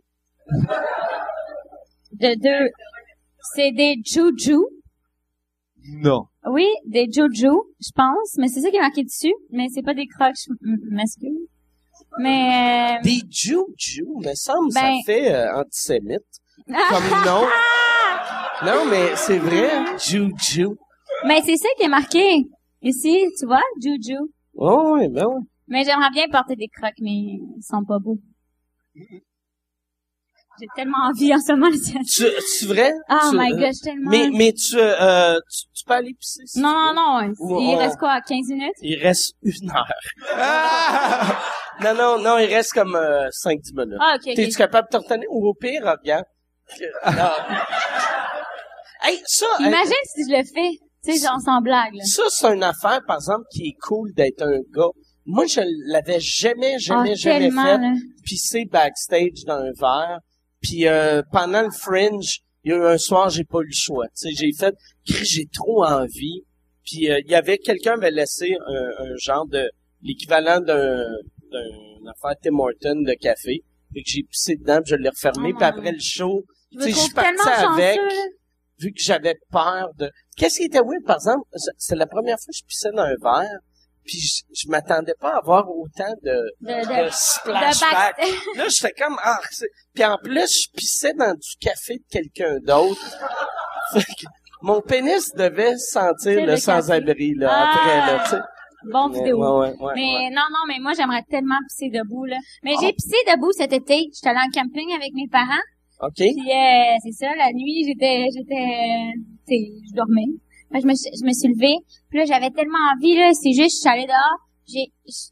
C'est des Juju. Non. Oui, des Juju, je pense, mais c'est ça qui est marqué dessus, mais c'est pas des crocs, je m'excuse. Mais Des Juju, me semble, ça Ben- fait antisémite. Comme nom. Non, mais c'est vrai, Juju. mais c'est ça qui est marqué ici, tu vois, Juju. Oh, oui, ben oui. Mais j'aimerais bien porter des crocs, mais ils sont pas beaux. J'ai tellement envie en ce moment. Tu vrai? Oh Tu- my god, j'ai tellement... Mais tu peux aller pisser? si Non, tu veux. non, non. Ou Il on- reste quoi, 15 minutes? Il reste 1 heure. Non, il reste comme 5-10 minutes. Ah, ok, T'es-tu ok. capable de te retenir? Ou au pire, regarde. Non. Hey, ça, Imagine si je le fais. Tu sais, genre sans blague, là. ça, c'est une affaire, par exemple, qui est cool d'être un gars. Moi, je l'avais jamais Tellement, fait. là. Pisser backstage dans un verre. Puis pendant le Fringe, il y a eu un soir, j'ai pas eu le choix. Tu sais, j'ai fait, j'ai trop envie. Puis il y avait quelqu'un m'avait laissé un genre de l'équivalent d'un affaire Tim Hortons de café. Fait que j'ai pissé dedans, puis je l'ai refermé. Puis après le show, Je tu sais, me je suis trouve parti tellement avec, chanceux, là. vu que j'avais peur de... Qu'est-ce qui était weird, par exemple? C'est la première fois que je pissais dans un verre. Puis je m'attendais pas à avoir autant de splashback. Là, j'étais comme, puis en plus, je pissais dans du café de quelqu'un d'autre. Fait que mon pénis devait sentir C'est le le sans-abri, là, Ah! après, là, tu sais. Bon vidéo. Ouais, Mais non, mais moi, j'aimerais tellement pisser debout, là. Mais j'ai pissé debout cet été. J'étais allée en camping avec mes parents. OK. Puis, c'est ça, la nuit, je dormais. Fait que je me suis levée. Puis là, j'avais tellement envie, là. C'est juste, je suis allée dehors. Je suis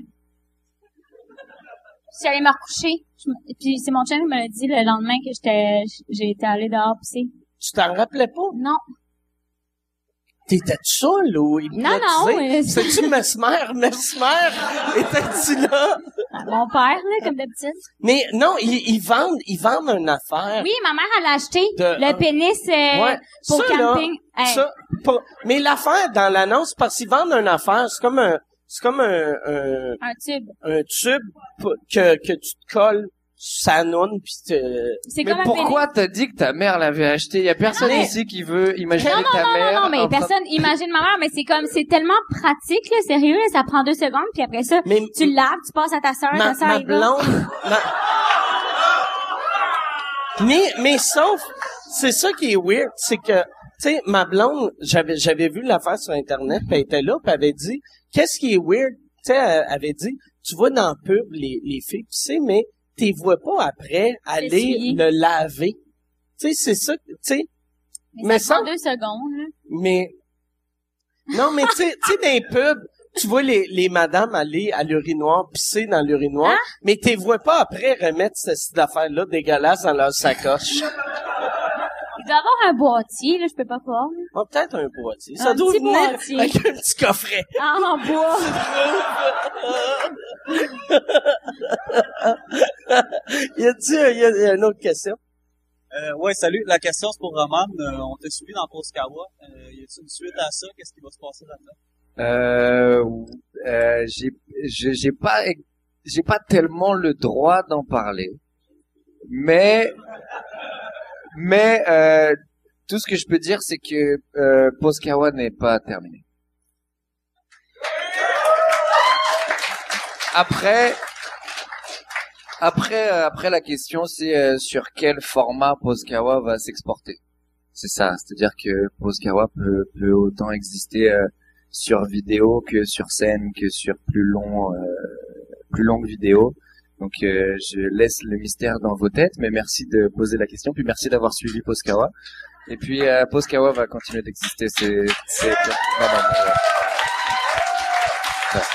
allée me recoucher. Puis c'est mon chum qui me l'a dit le lendemain que j'ai été allée dehors pisser. Tu t'en rappelais pas? Non. T'étais-tu seul ou hypnotisé? Non. C'est-tu Mesmer? Étais-tu là? Mon père, là, comme d'habitude. Mais non, ils vendent une affaire. Oui, ma mère, elle a acheté De- le pénis Ouais. pour Ça, là, camping. Hey. Ça, mais l'affaire dans l'annonce, parce qu'ils vendent une affaire, c'est comme un Un tube. tube que tu te colles sur sa noune pis C'est Mais comme un pénis. pourquoi t'as dit que ta mère l'avait acheté? Y a personne Mais- ici qui veut imaginer ta Non, mère. mais en train- personne imagine ma mère, mais c'est tellement pratique, là, sérieux, là, ça prend 2 secondes, puis après ça, Mais tu le laves, tu passes à ta sœur, ta sœur, ma elle va. blonde, mais sauf, c'est ça qui est weird, c'est que, tu sais, ma blonde, j'avais vu l'affaire sur Internet, puis elle était là, puis elle avait dit, qu'est-ce qui est weird? Tu sais, elle avait dit, tu vois dans le pub les filles, tu sais, mais t'es vois pas après aller S'essuyer. le laver. Tu sais, c'est ça, tu sais, Mais ça ça- prend 2 secondes, là. mais, non, mais tu sais, dans les pubs, tu vois les madames aller à l'urinoir, pisser dans l'urinoir, Hein? mais t'es vois pas après remettre cette affaire-là dégueulasse dans leur sacoche. Il doit avoir un boîtier, là, je peux pas croire. là. Oh, peut-être un boîtier. Ça Un doit petit venir boîtier. avec un petit coffret. Ah, en bois. Il y a une autre question. Ouais, salut. La question, c'est pour Roman. On t'a suivi dans Post-Kawa. Y a-t-il une suite à ça? Qu'est-ce qui va se passer là-dedans? J'ai pas tellement le droit d'en parler. Mais Tout ce que je peux dire, c'est que Poscawa n'est pas terminé. Après, la question, c'est sur quel format Poscawa va s'exporter. C'est ça, c'est-à-dire que Poscawa peut autant exister sur vidéo que sur scène, que sur plus longue vidéo. Donc je laisse le mystère dans vos têtes, mais merci de poser la question, puis merci d'avoir suivi Poscawa. Et puis Poscawa va continuer d'exister, c'est normalement. Ouais.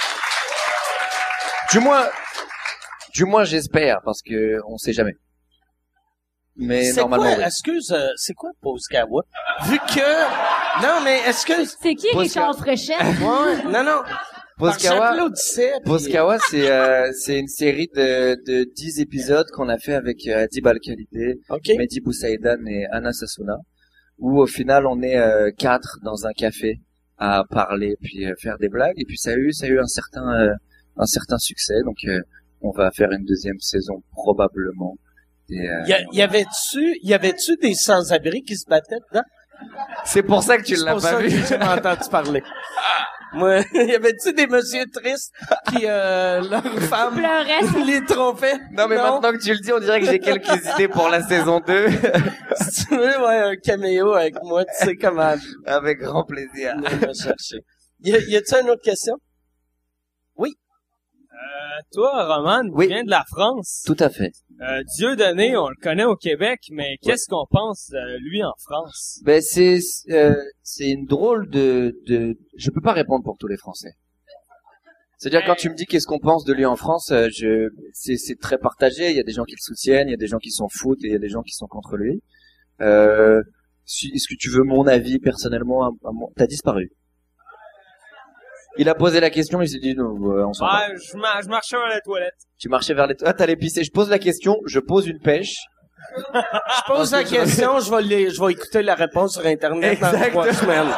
Du moins j'espère, parce que on sait jamais. Mais normalement, oui. Excuse, c'est quoi Poscawa? Vu que, non, mais excuse. C'est qui Richard Fréchette? Ouais, non. Poscawa, c'est une série de 10 épisodes qu'on a fait avec Adib Al-Khalidé, Mehdi Boussaïdan et Anna Sassouna, où au final on est 4 dans un café à parler puis faire des blagues, et puis ça a eu un certain succès, donc on va faire une deuxième saison probablement. Y avait-tu des sans-abri qui se battaient dedans? C'est pour ça que tu l'as pas vu. C'est pour ça que tu m'as entendu parler. Moi, y avait-tu des messieurs tristes qui, leur femme les trompaient? Non, mais maintenant que tu le dis, on dirait que j'ai quelques idées pour la saison 2. Si tu veux, ouais, un caméo avec moi, tu sais comment. Avec grand plaisir. On va chercher. Y a-tu une autre question? Oui. Toi, Roman, tu viens de la France. Tout à fait. Dieudonné, on le connaît au Québec, mais qu'est-ce qu'on pense de lui en France? Ben c'est une drôle de je peux pas répondre pour tous les Français. C'est-à-dire quand tu me dis qu'est-ce qu'on pense de lui en France, c'est très partagé, il y a des gens qui le soutiennent, il y a des gens qui s'en foutent et il y a des gens qui sont contre lui. Est-ce que tu veux mon avis personnellement? T'as disparu. Il a posé la question, il s'est dit, non, on s'en va. Je marchais vers les toilettes. Tu marchais vers les toilettes. Ah, t'allais pisser. Je pose la question, je pose une pêche. Je pose la question, je vais écouter la réponse sur Internet. Exactement. Dans 3 semaines.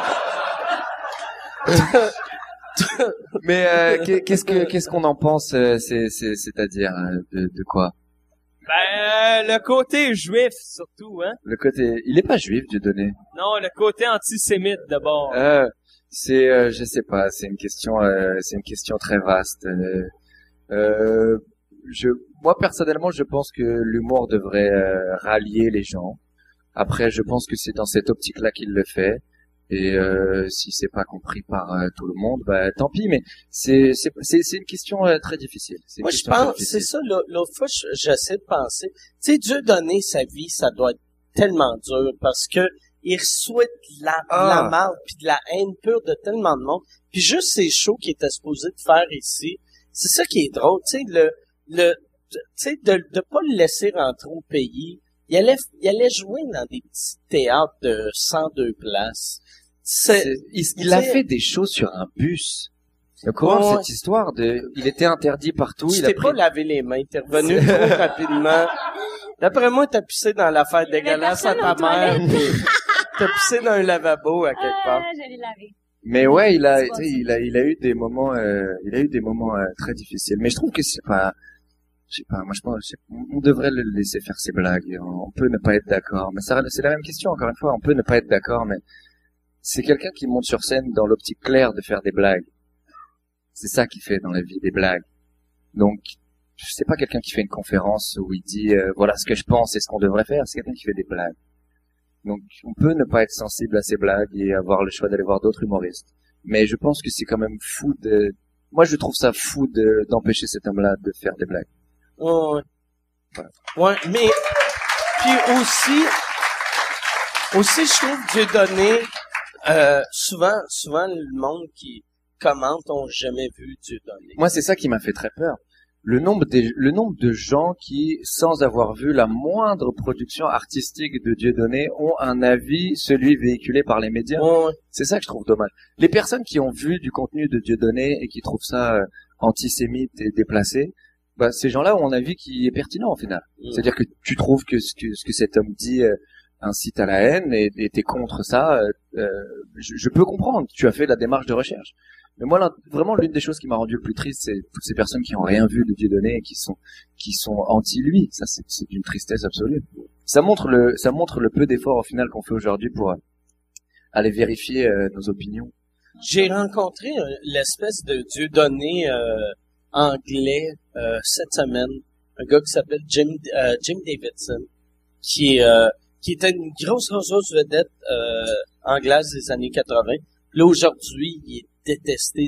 Mais, qu'est-ce qu'on en pense, c'est-à-dire, de quoi? Ben, le côté juif, surtout, hein. Le côté, il est pas juif, Dieudonné. Non, le côté antisémite, d'abord. Je sais pas, c'est une question très vaste. Moi personnellement, je pense que l'humour devrait rallier les gens. Après, je pense que c'est dans cette optique-là qu'il le fait. Et si c'est pas compris par tout le monde, bah tant pis. Mais c'est une question très difficile. Moi, je pense, c'est ça. L'autre fois, j'essaie de penser. Tu sais, Dieu donner sa vie, ça doit être tellement dur parce que il reçoit de la marde puis de la haine pure de tellement de monde. Puis juste ces shows qu'il était supposé de faire ici, c'est ça qui est drôle, tu sais, de pas le laisser rentrer au pays. Il allait jouer dans des petits théâtres de 102 places. Il a fait des shows sur un bus. Comment cette histoire il était interdit partout. Tu t'es pas lavé les mains, t'es revenu trop rapidement. D'après moi, t'as pissé dans l'affaire dégueulasse à ta mère. T'as pissé dans un lavabo à quelque part. Je l'ai lavé. Mais ouais, il a eu des moments, très difficiles. Mais je trouve que c'est pas, je sais pas, moi je pense, on devrait le laisser faire ses blagues. On peut ne pas être d'accord, mais c'est la même question encore une fois. On peut ne pas être d'accord, mais c'est quelqu'un qui monte sur scène dans l'optique claire de faire des blagues. C'est ça qu'il fait dans la vie, des blagues. Donc, c'est pas quelqu'un qui fait une conférence où il dit voilà ce que je pense et ce qu'on devrait faire. C'est quelqu'un qui fait des blagues. Donc, on peut ne pas être sensible à ces blagues et avoir le choix d'aller voir d'autres humoristes. Mais je pense que c'est quand même fou moi, je trouve ça fou d'empêcher cet homme-là de faire des blagues. Ouais. Ouais, mais, puis aussi, je trouve Dieudonné, souvent, le monde qui commente ont jamais vu Dieudonné. Moi, c'est ça qui m'a fait très peur. Le nombre de gens qui, sans avoir vu la moindre production artistique de Dieudonné, ont un avis, celui véhiculé par les médias. Ouais. C'est ça que je trouve dommage. Les personnes qui ont vu du contenu de Dieudonné et qui trouvent ça antisémite et déplacé, bah ces gens-là ont un avis qui est pertinent au final. C'est-à-dire que tu trouves que ce que cet homme dit incite à la haine et t'es contre ça. Je peux comprendre. Tu as fait la démarche de recherche. Mais moi, là, vraiment, l'une des choses qui m'a rendu le plus triste, c'est toutes ces personnes qui ont rien vu de Dieudonné et qui sont anti lui. Ça, c'est d'une tristesse absolue. ça montre le peu d'efforts au final qu'on fait aujourd'hui pour aller vérifier nos opinions. J'ai rencontré l'espèce de Dieudonné anglais cette semaine, un gars qui s'appelle Jim Davidson, qui était une grosse vedette anglaise des années 80. Là aujourd'hui, il est détesté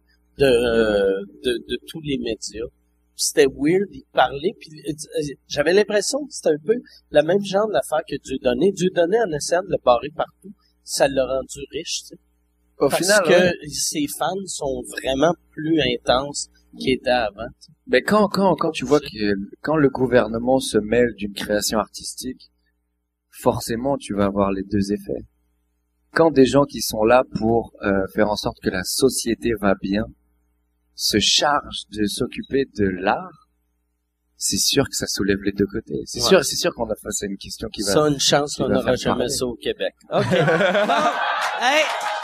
de tous les médias. C'était weird, il parlait, puis j'avais l'impression que c'était un peu le même genre d'affaire que Dieudonné. Dieudonné, en essayant de le barrer partout, ça l'a rendu riche, tu sais. Au Parce final, que ses fans sont vraiment plus intenses qu'ils étaient avant. Tu sais. Mais quand tu vois que quand le gouvernement se mêle d'une création artistique, forcément tu vas avoir les deux effets. Quand des gens qui sont là pour faire en sorte que la société va bien se chargent de s'occuper de l'art, c'est sûr que ça soulève les deux côtés. C'est sûr qu'on a face à une question qui va... Ça, une chance qu'on n'aura jamais ça au Québec. OK. Bon, hey,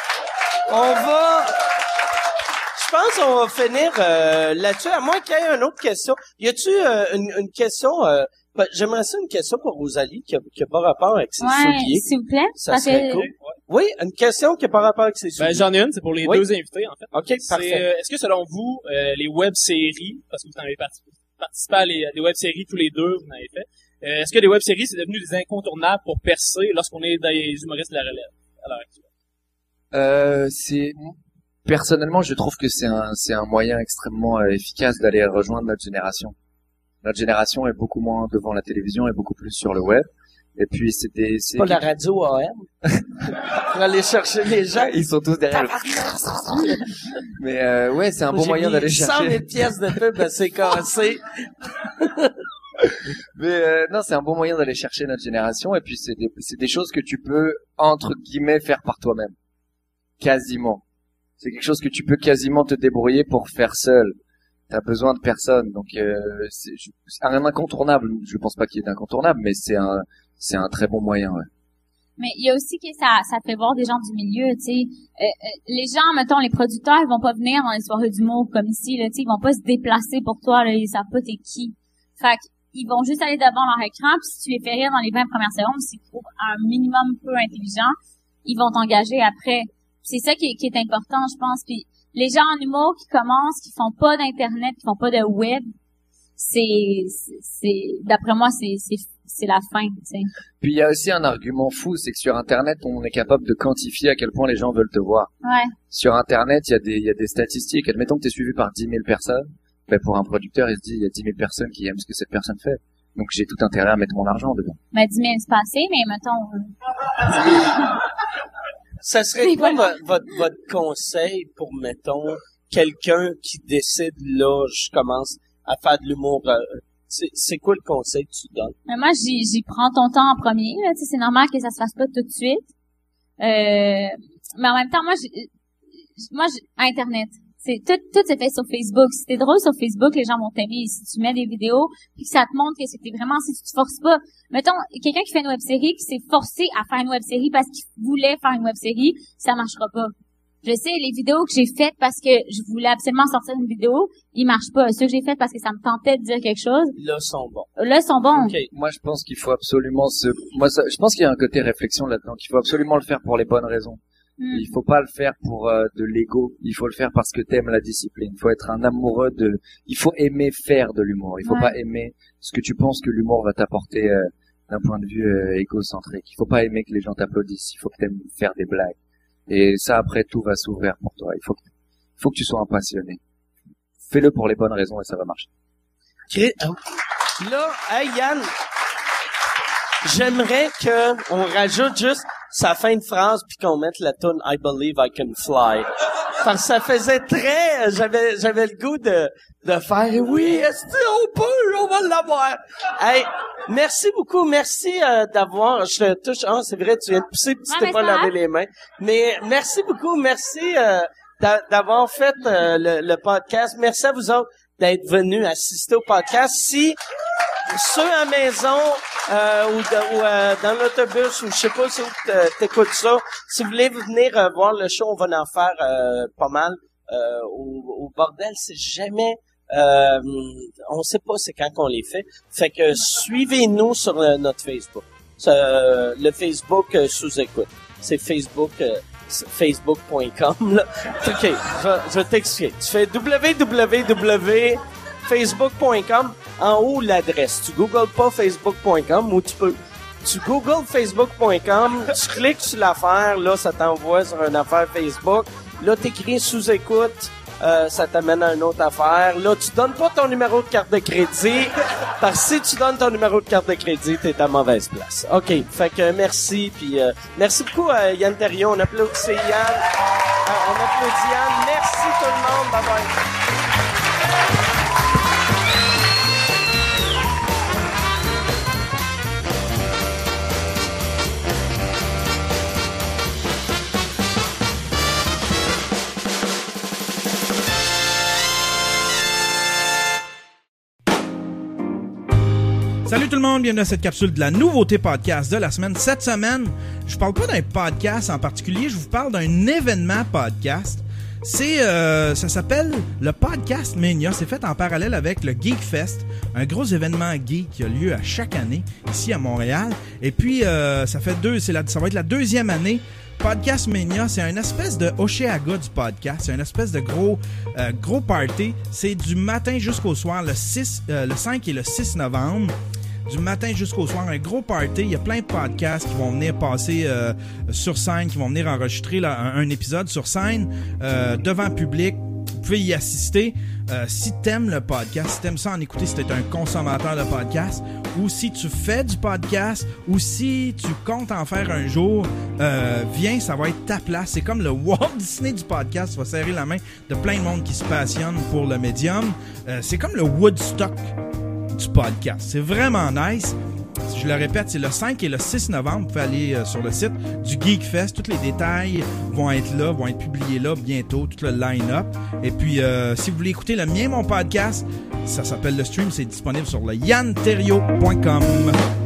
je pense qu'on va finir là-dessus, à moins qu'il y ait une autre question. Y a-tu une question... j'aimerais ça une question pour Rosalie qui a pas rapport avec ses souliers. S'il vous plaît. Ça serait cool. Oui, une question qui a pas rapport avec ses souliers. Ben, j'en ai une, c'est pour les deux invités, en fait. OK, parfait. Est-ce que selon vous, les web-séries, parce que vous en avez participé à des web-séries tous les deux, vous en avez fait, est-ce que les web-séries, c'est devenu des incontournables pour percer lorsqu'on est des humoristes de la relève à l'heure actuelle? Personnellement, je trouve que c'est un moyen extrêmement efficace d'aller rejoindre notre génération. Notre génération est beaucoup moins devant la télévision et beaucoup plus sur le web. Et puis c'est pas la radio AM. Pour aller chercher les gens. Ils sont tous derrière. Mais ouais, c'est un bon moyen d'aller chercher. 100 000 pièces de pub, c'est cassé. Mais non, c'est un bon moyen d'aller chercher notre génération. Et puis c'est des choses que tu peux entre guillemets faire par toi-même. Quasiment. C'est quelque chose que tu peux quasiment te débrouiller pour faire seul. T'as besoin de personne, donc c'est un incontournable. Je pense pas qu'il y ait d'incontournable, mais c'est un très bon moyen. Ouais. Mais il y a aussi que ça fait voir des gens du milieu, tu sais. Les gens, mettons, les producteurs, ils vont pas venir dans les soirées d'humour comme ici, là, tu sais, ils vont pas se déplacer pour toi, là, ils savent pas t'es qui. Fait qu'ils vont juste aller devant leur écran, puis si tu les fais rire dans les 20 premières secondes, s'ils trouvent un minimum peu intelligent, ils vont t'engager après. C'est ça qui est important, je pense. Puis les gens en humour qui commencent, qui font pas d'internet, qui font pas de web, c'est d'après moi c'est la fin, tu sais. Puis il y a aussi un argument fou, c'est que sur internet on est capable de quantifier à quel point les gens veulent te voir. Ouais. Sur internet, il y a des statistiques. Admettons que tu es suivi par 10 000 personnes, ben pour un producteur, il se dit il y a 10 000 personnes qui aiment ce que cette personne fait. Donc j'ai tout intérêt à mettre mon argent dedans. Ben 10 000 c'est pas assez, mais mettons Ça serait quoi votre conseil pour, mettons, quelqu'un qui décide, là, je commence à faire de l'humour, c'est quoi le conseil que tu donnes? Mais moi, j'y prends ton temps en premier, là, tu sais, c'est normal que ça se fasse pas tout de suite. Mais en même temps, moi, Internet. C'est tout c'est fait sur Facebook. Si t'es drôle sur Facebook, les gens vont t'aimer. Si tu mets des vidéos, puis que ça te montre que c'était vraiment, si tu te forces pas. Mettons, quelqu'un qui fait une web-série, qui s'est forcé à faire une web-série parce qu'il voulait faire une web-série, ça marchera pas. Je sais, les vidéos que j'ai faites parce que je voulais absolument sortir une vidéo, ils marchent pas. Ceux que j'ai faites parce que ça me tentait de dire quelque chose. Là, sont bons. Là, sont bons. Okay. Moi, je pense qu'il faut absolument je pense qu'il y a un côté réflexion là-dedans, qu'il faut absolument le faire pour les bonnes raisons. Il faut pas le faire pour de l'ego. Il faut le faire parce que t'aimes la discipline. Il faut être un amoureux il faut aimer faire de l'humour. Il faut pas aimer ce que tu penses que l'humour va t'apporter d'un point de vue égocentrique. Il faut pas aimer que les gens t'applaudissent. Il faut que t'aimes faire des blagues. Et ça, après, tout va s'ouvrir pour toi. Il faut que tu sois un passionné. Fais-le pour les bonnes raisons et ça va marcher. Là, hey Yann, j'aimerais on rajoute juste sa fin de phrase puis qu'on mette la tune I Believe I Can Fly. Parce que ça faisait très, j'avais le goût de faire oui, est-ce qu'on peut, on va l'avoir. Hey, merci beaucoup, merci d'avoir, je te touche, c'est vrai, tu viens de pousser puis tu t'es pas lavé les mains. Mais merci beaucoup, merci d'avoir fait le podcast. Merci à vous autres d'être venus assister au podcast. Si ceux à la maison ou dans l'autobus ou je sais pas si t'écoutes ça, si vous voulez venir voir le show, on va en faire pas mal au bordel. C'est jamais On sait pas c'est quand qu'on les fait. Fait que suivez-nous sur notre Facebook. Le Facebook sous-écoute. C'est facebook.com là. OK, je vais t'expliquer. Tu fais www.facebook.com. En haut, l'adresse. Tu googles pas facebook.com ou tu googles facebook.com, tu cliques sur l'affaire, là, ça t'envoie sur une affaire Facebook. Là, t'écris sous-écoute, ça t'amène à une autre affaire. Là, tu donnes pas ton numéro de carte de crédit, parce que si tu donnes ton numéro de carte de crédit, t'es à mauvaise place. OK, fait que merci, puis merci beaucoup à Yann Terriot. On applaudit Yann. On applaudit Yann. Merci tout le monde. Bye-bye. Salut tout le monde, bienvenue à cette capsule de la nouveauté podcast de la semaine. Cette semaine, je parle pas d'un podcast en particulier, je vous parle d'un événement podcast. Ça s'appelle le Podcast Mania. C'est fait en parallèle avec le Geek Fest, un gros événement geek qui a lieu à chaque année ici à Montréal. Et puis ça va être la deuxième année. Podcast Mania, c'est une espèce de Oshéaga du podcast. C'est une espèce de gros party. C'est du matin jusqu'au soir, le 5 et le 6 novembre. Du matin jusqu'au soir, un gros party. Il y a plein de podcasts qui vont venir passer sur scène, qui vont venir enregistrer là, un épisode sur scène devant public. Vous pouvez y assister. Si t'aimes le podcast, si t'aimes ça en écouter, si t'es un consommateur de podcast, ou si tu fais du podcast, ou si tu comptes en faire un jour, viens, ça va être ta place. C'est comme le Walt Disney du podcast. Tu vas serrer la main de plein de monde qui se passionne pour le médium. C'est comme le Woodstock du podcast. C'est vraiment nice. Je le répète, c'est le 5 et le 6 novembre. Vous pouvez aller sur le site du Geek Fest. Tous les détails vont être là, vont être publiés là bientôt, tout le line-up. Et puis, si vous voulez écouter le mien, mon podcast, ça s'appelle Le Stream, c'est disponible sur le yanterrio.com.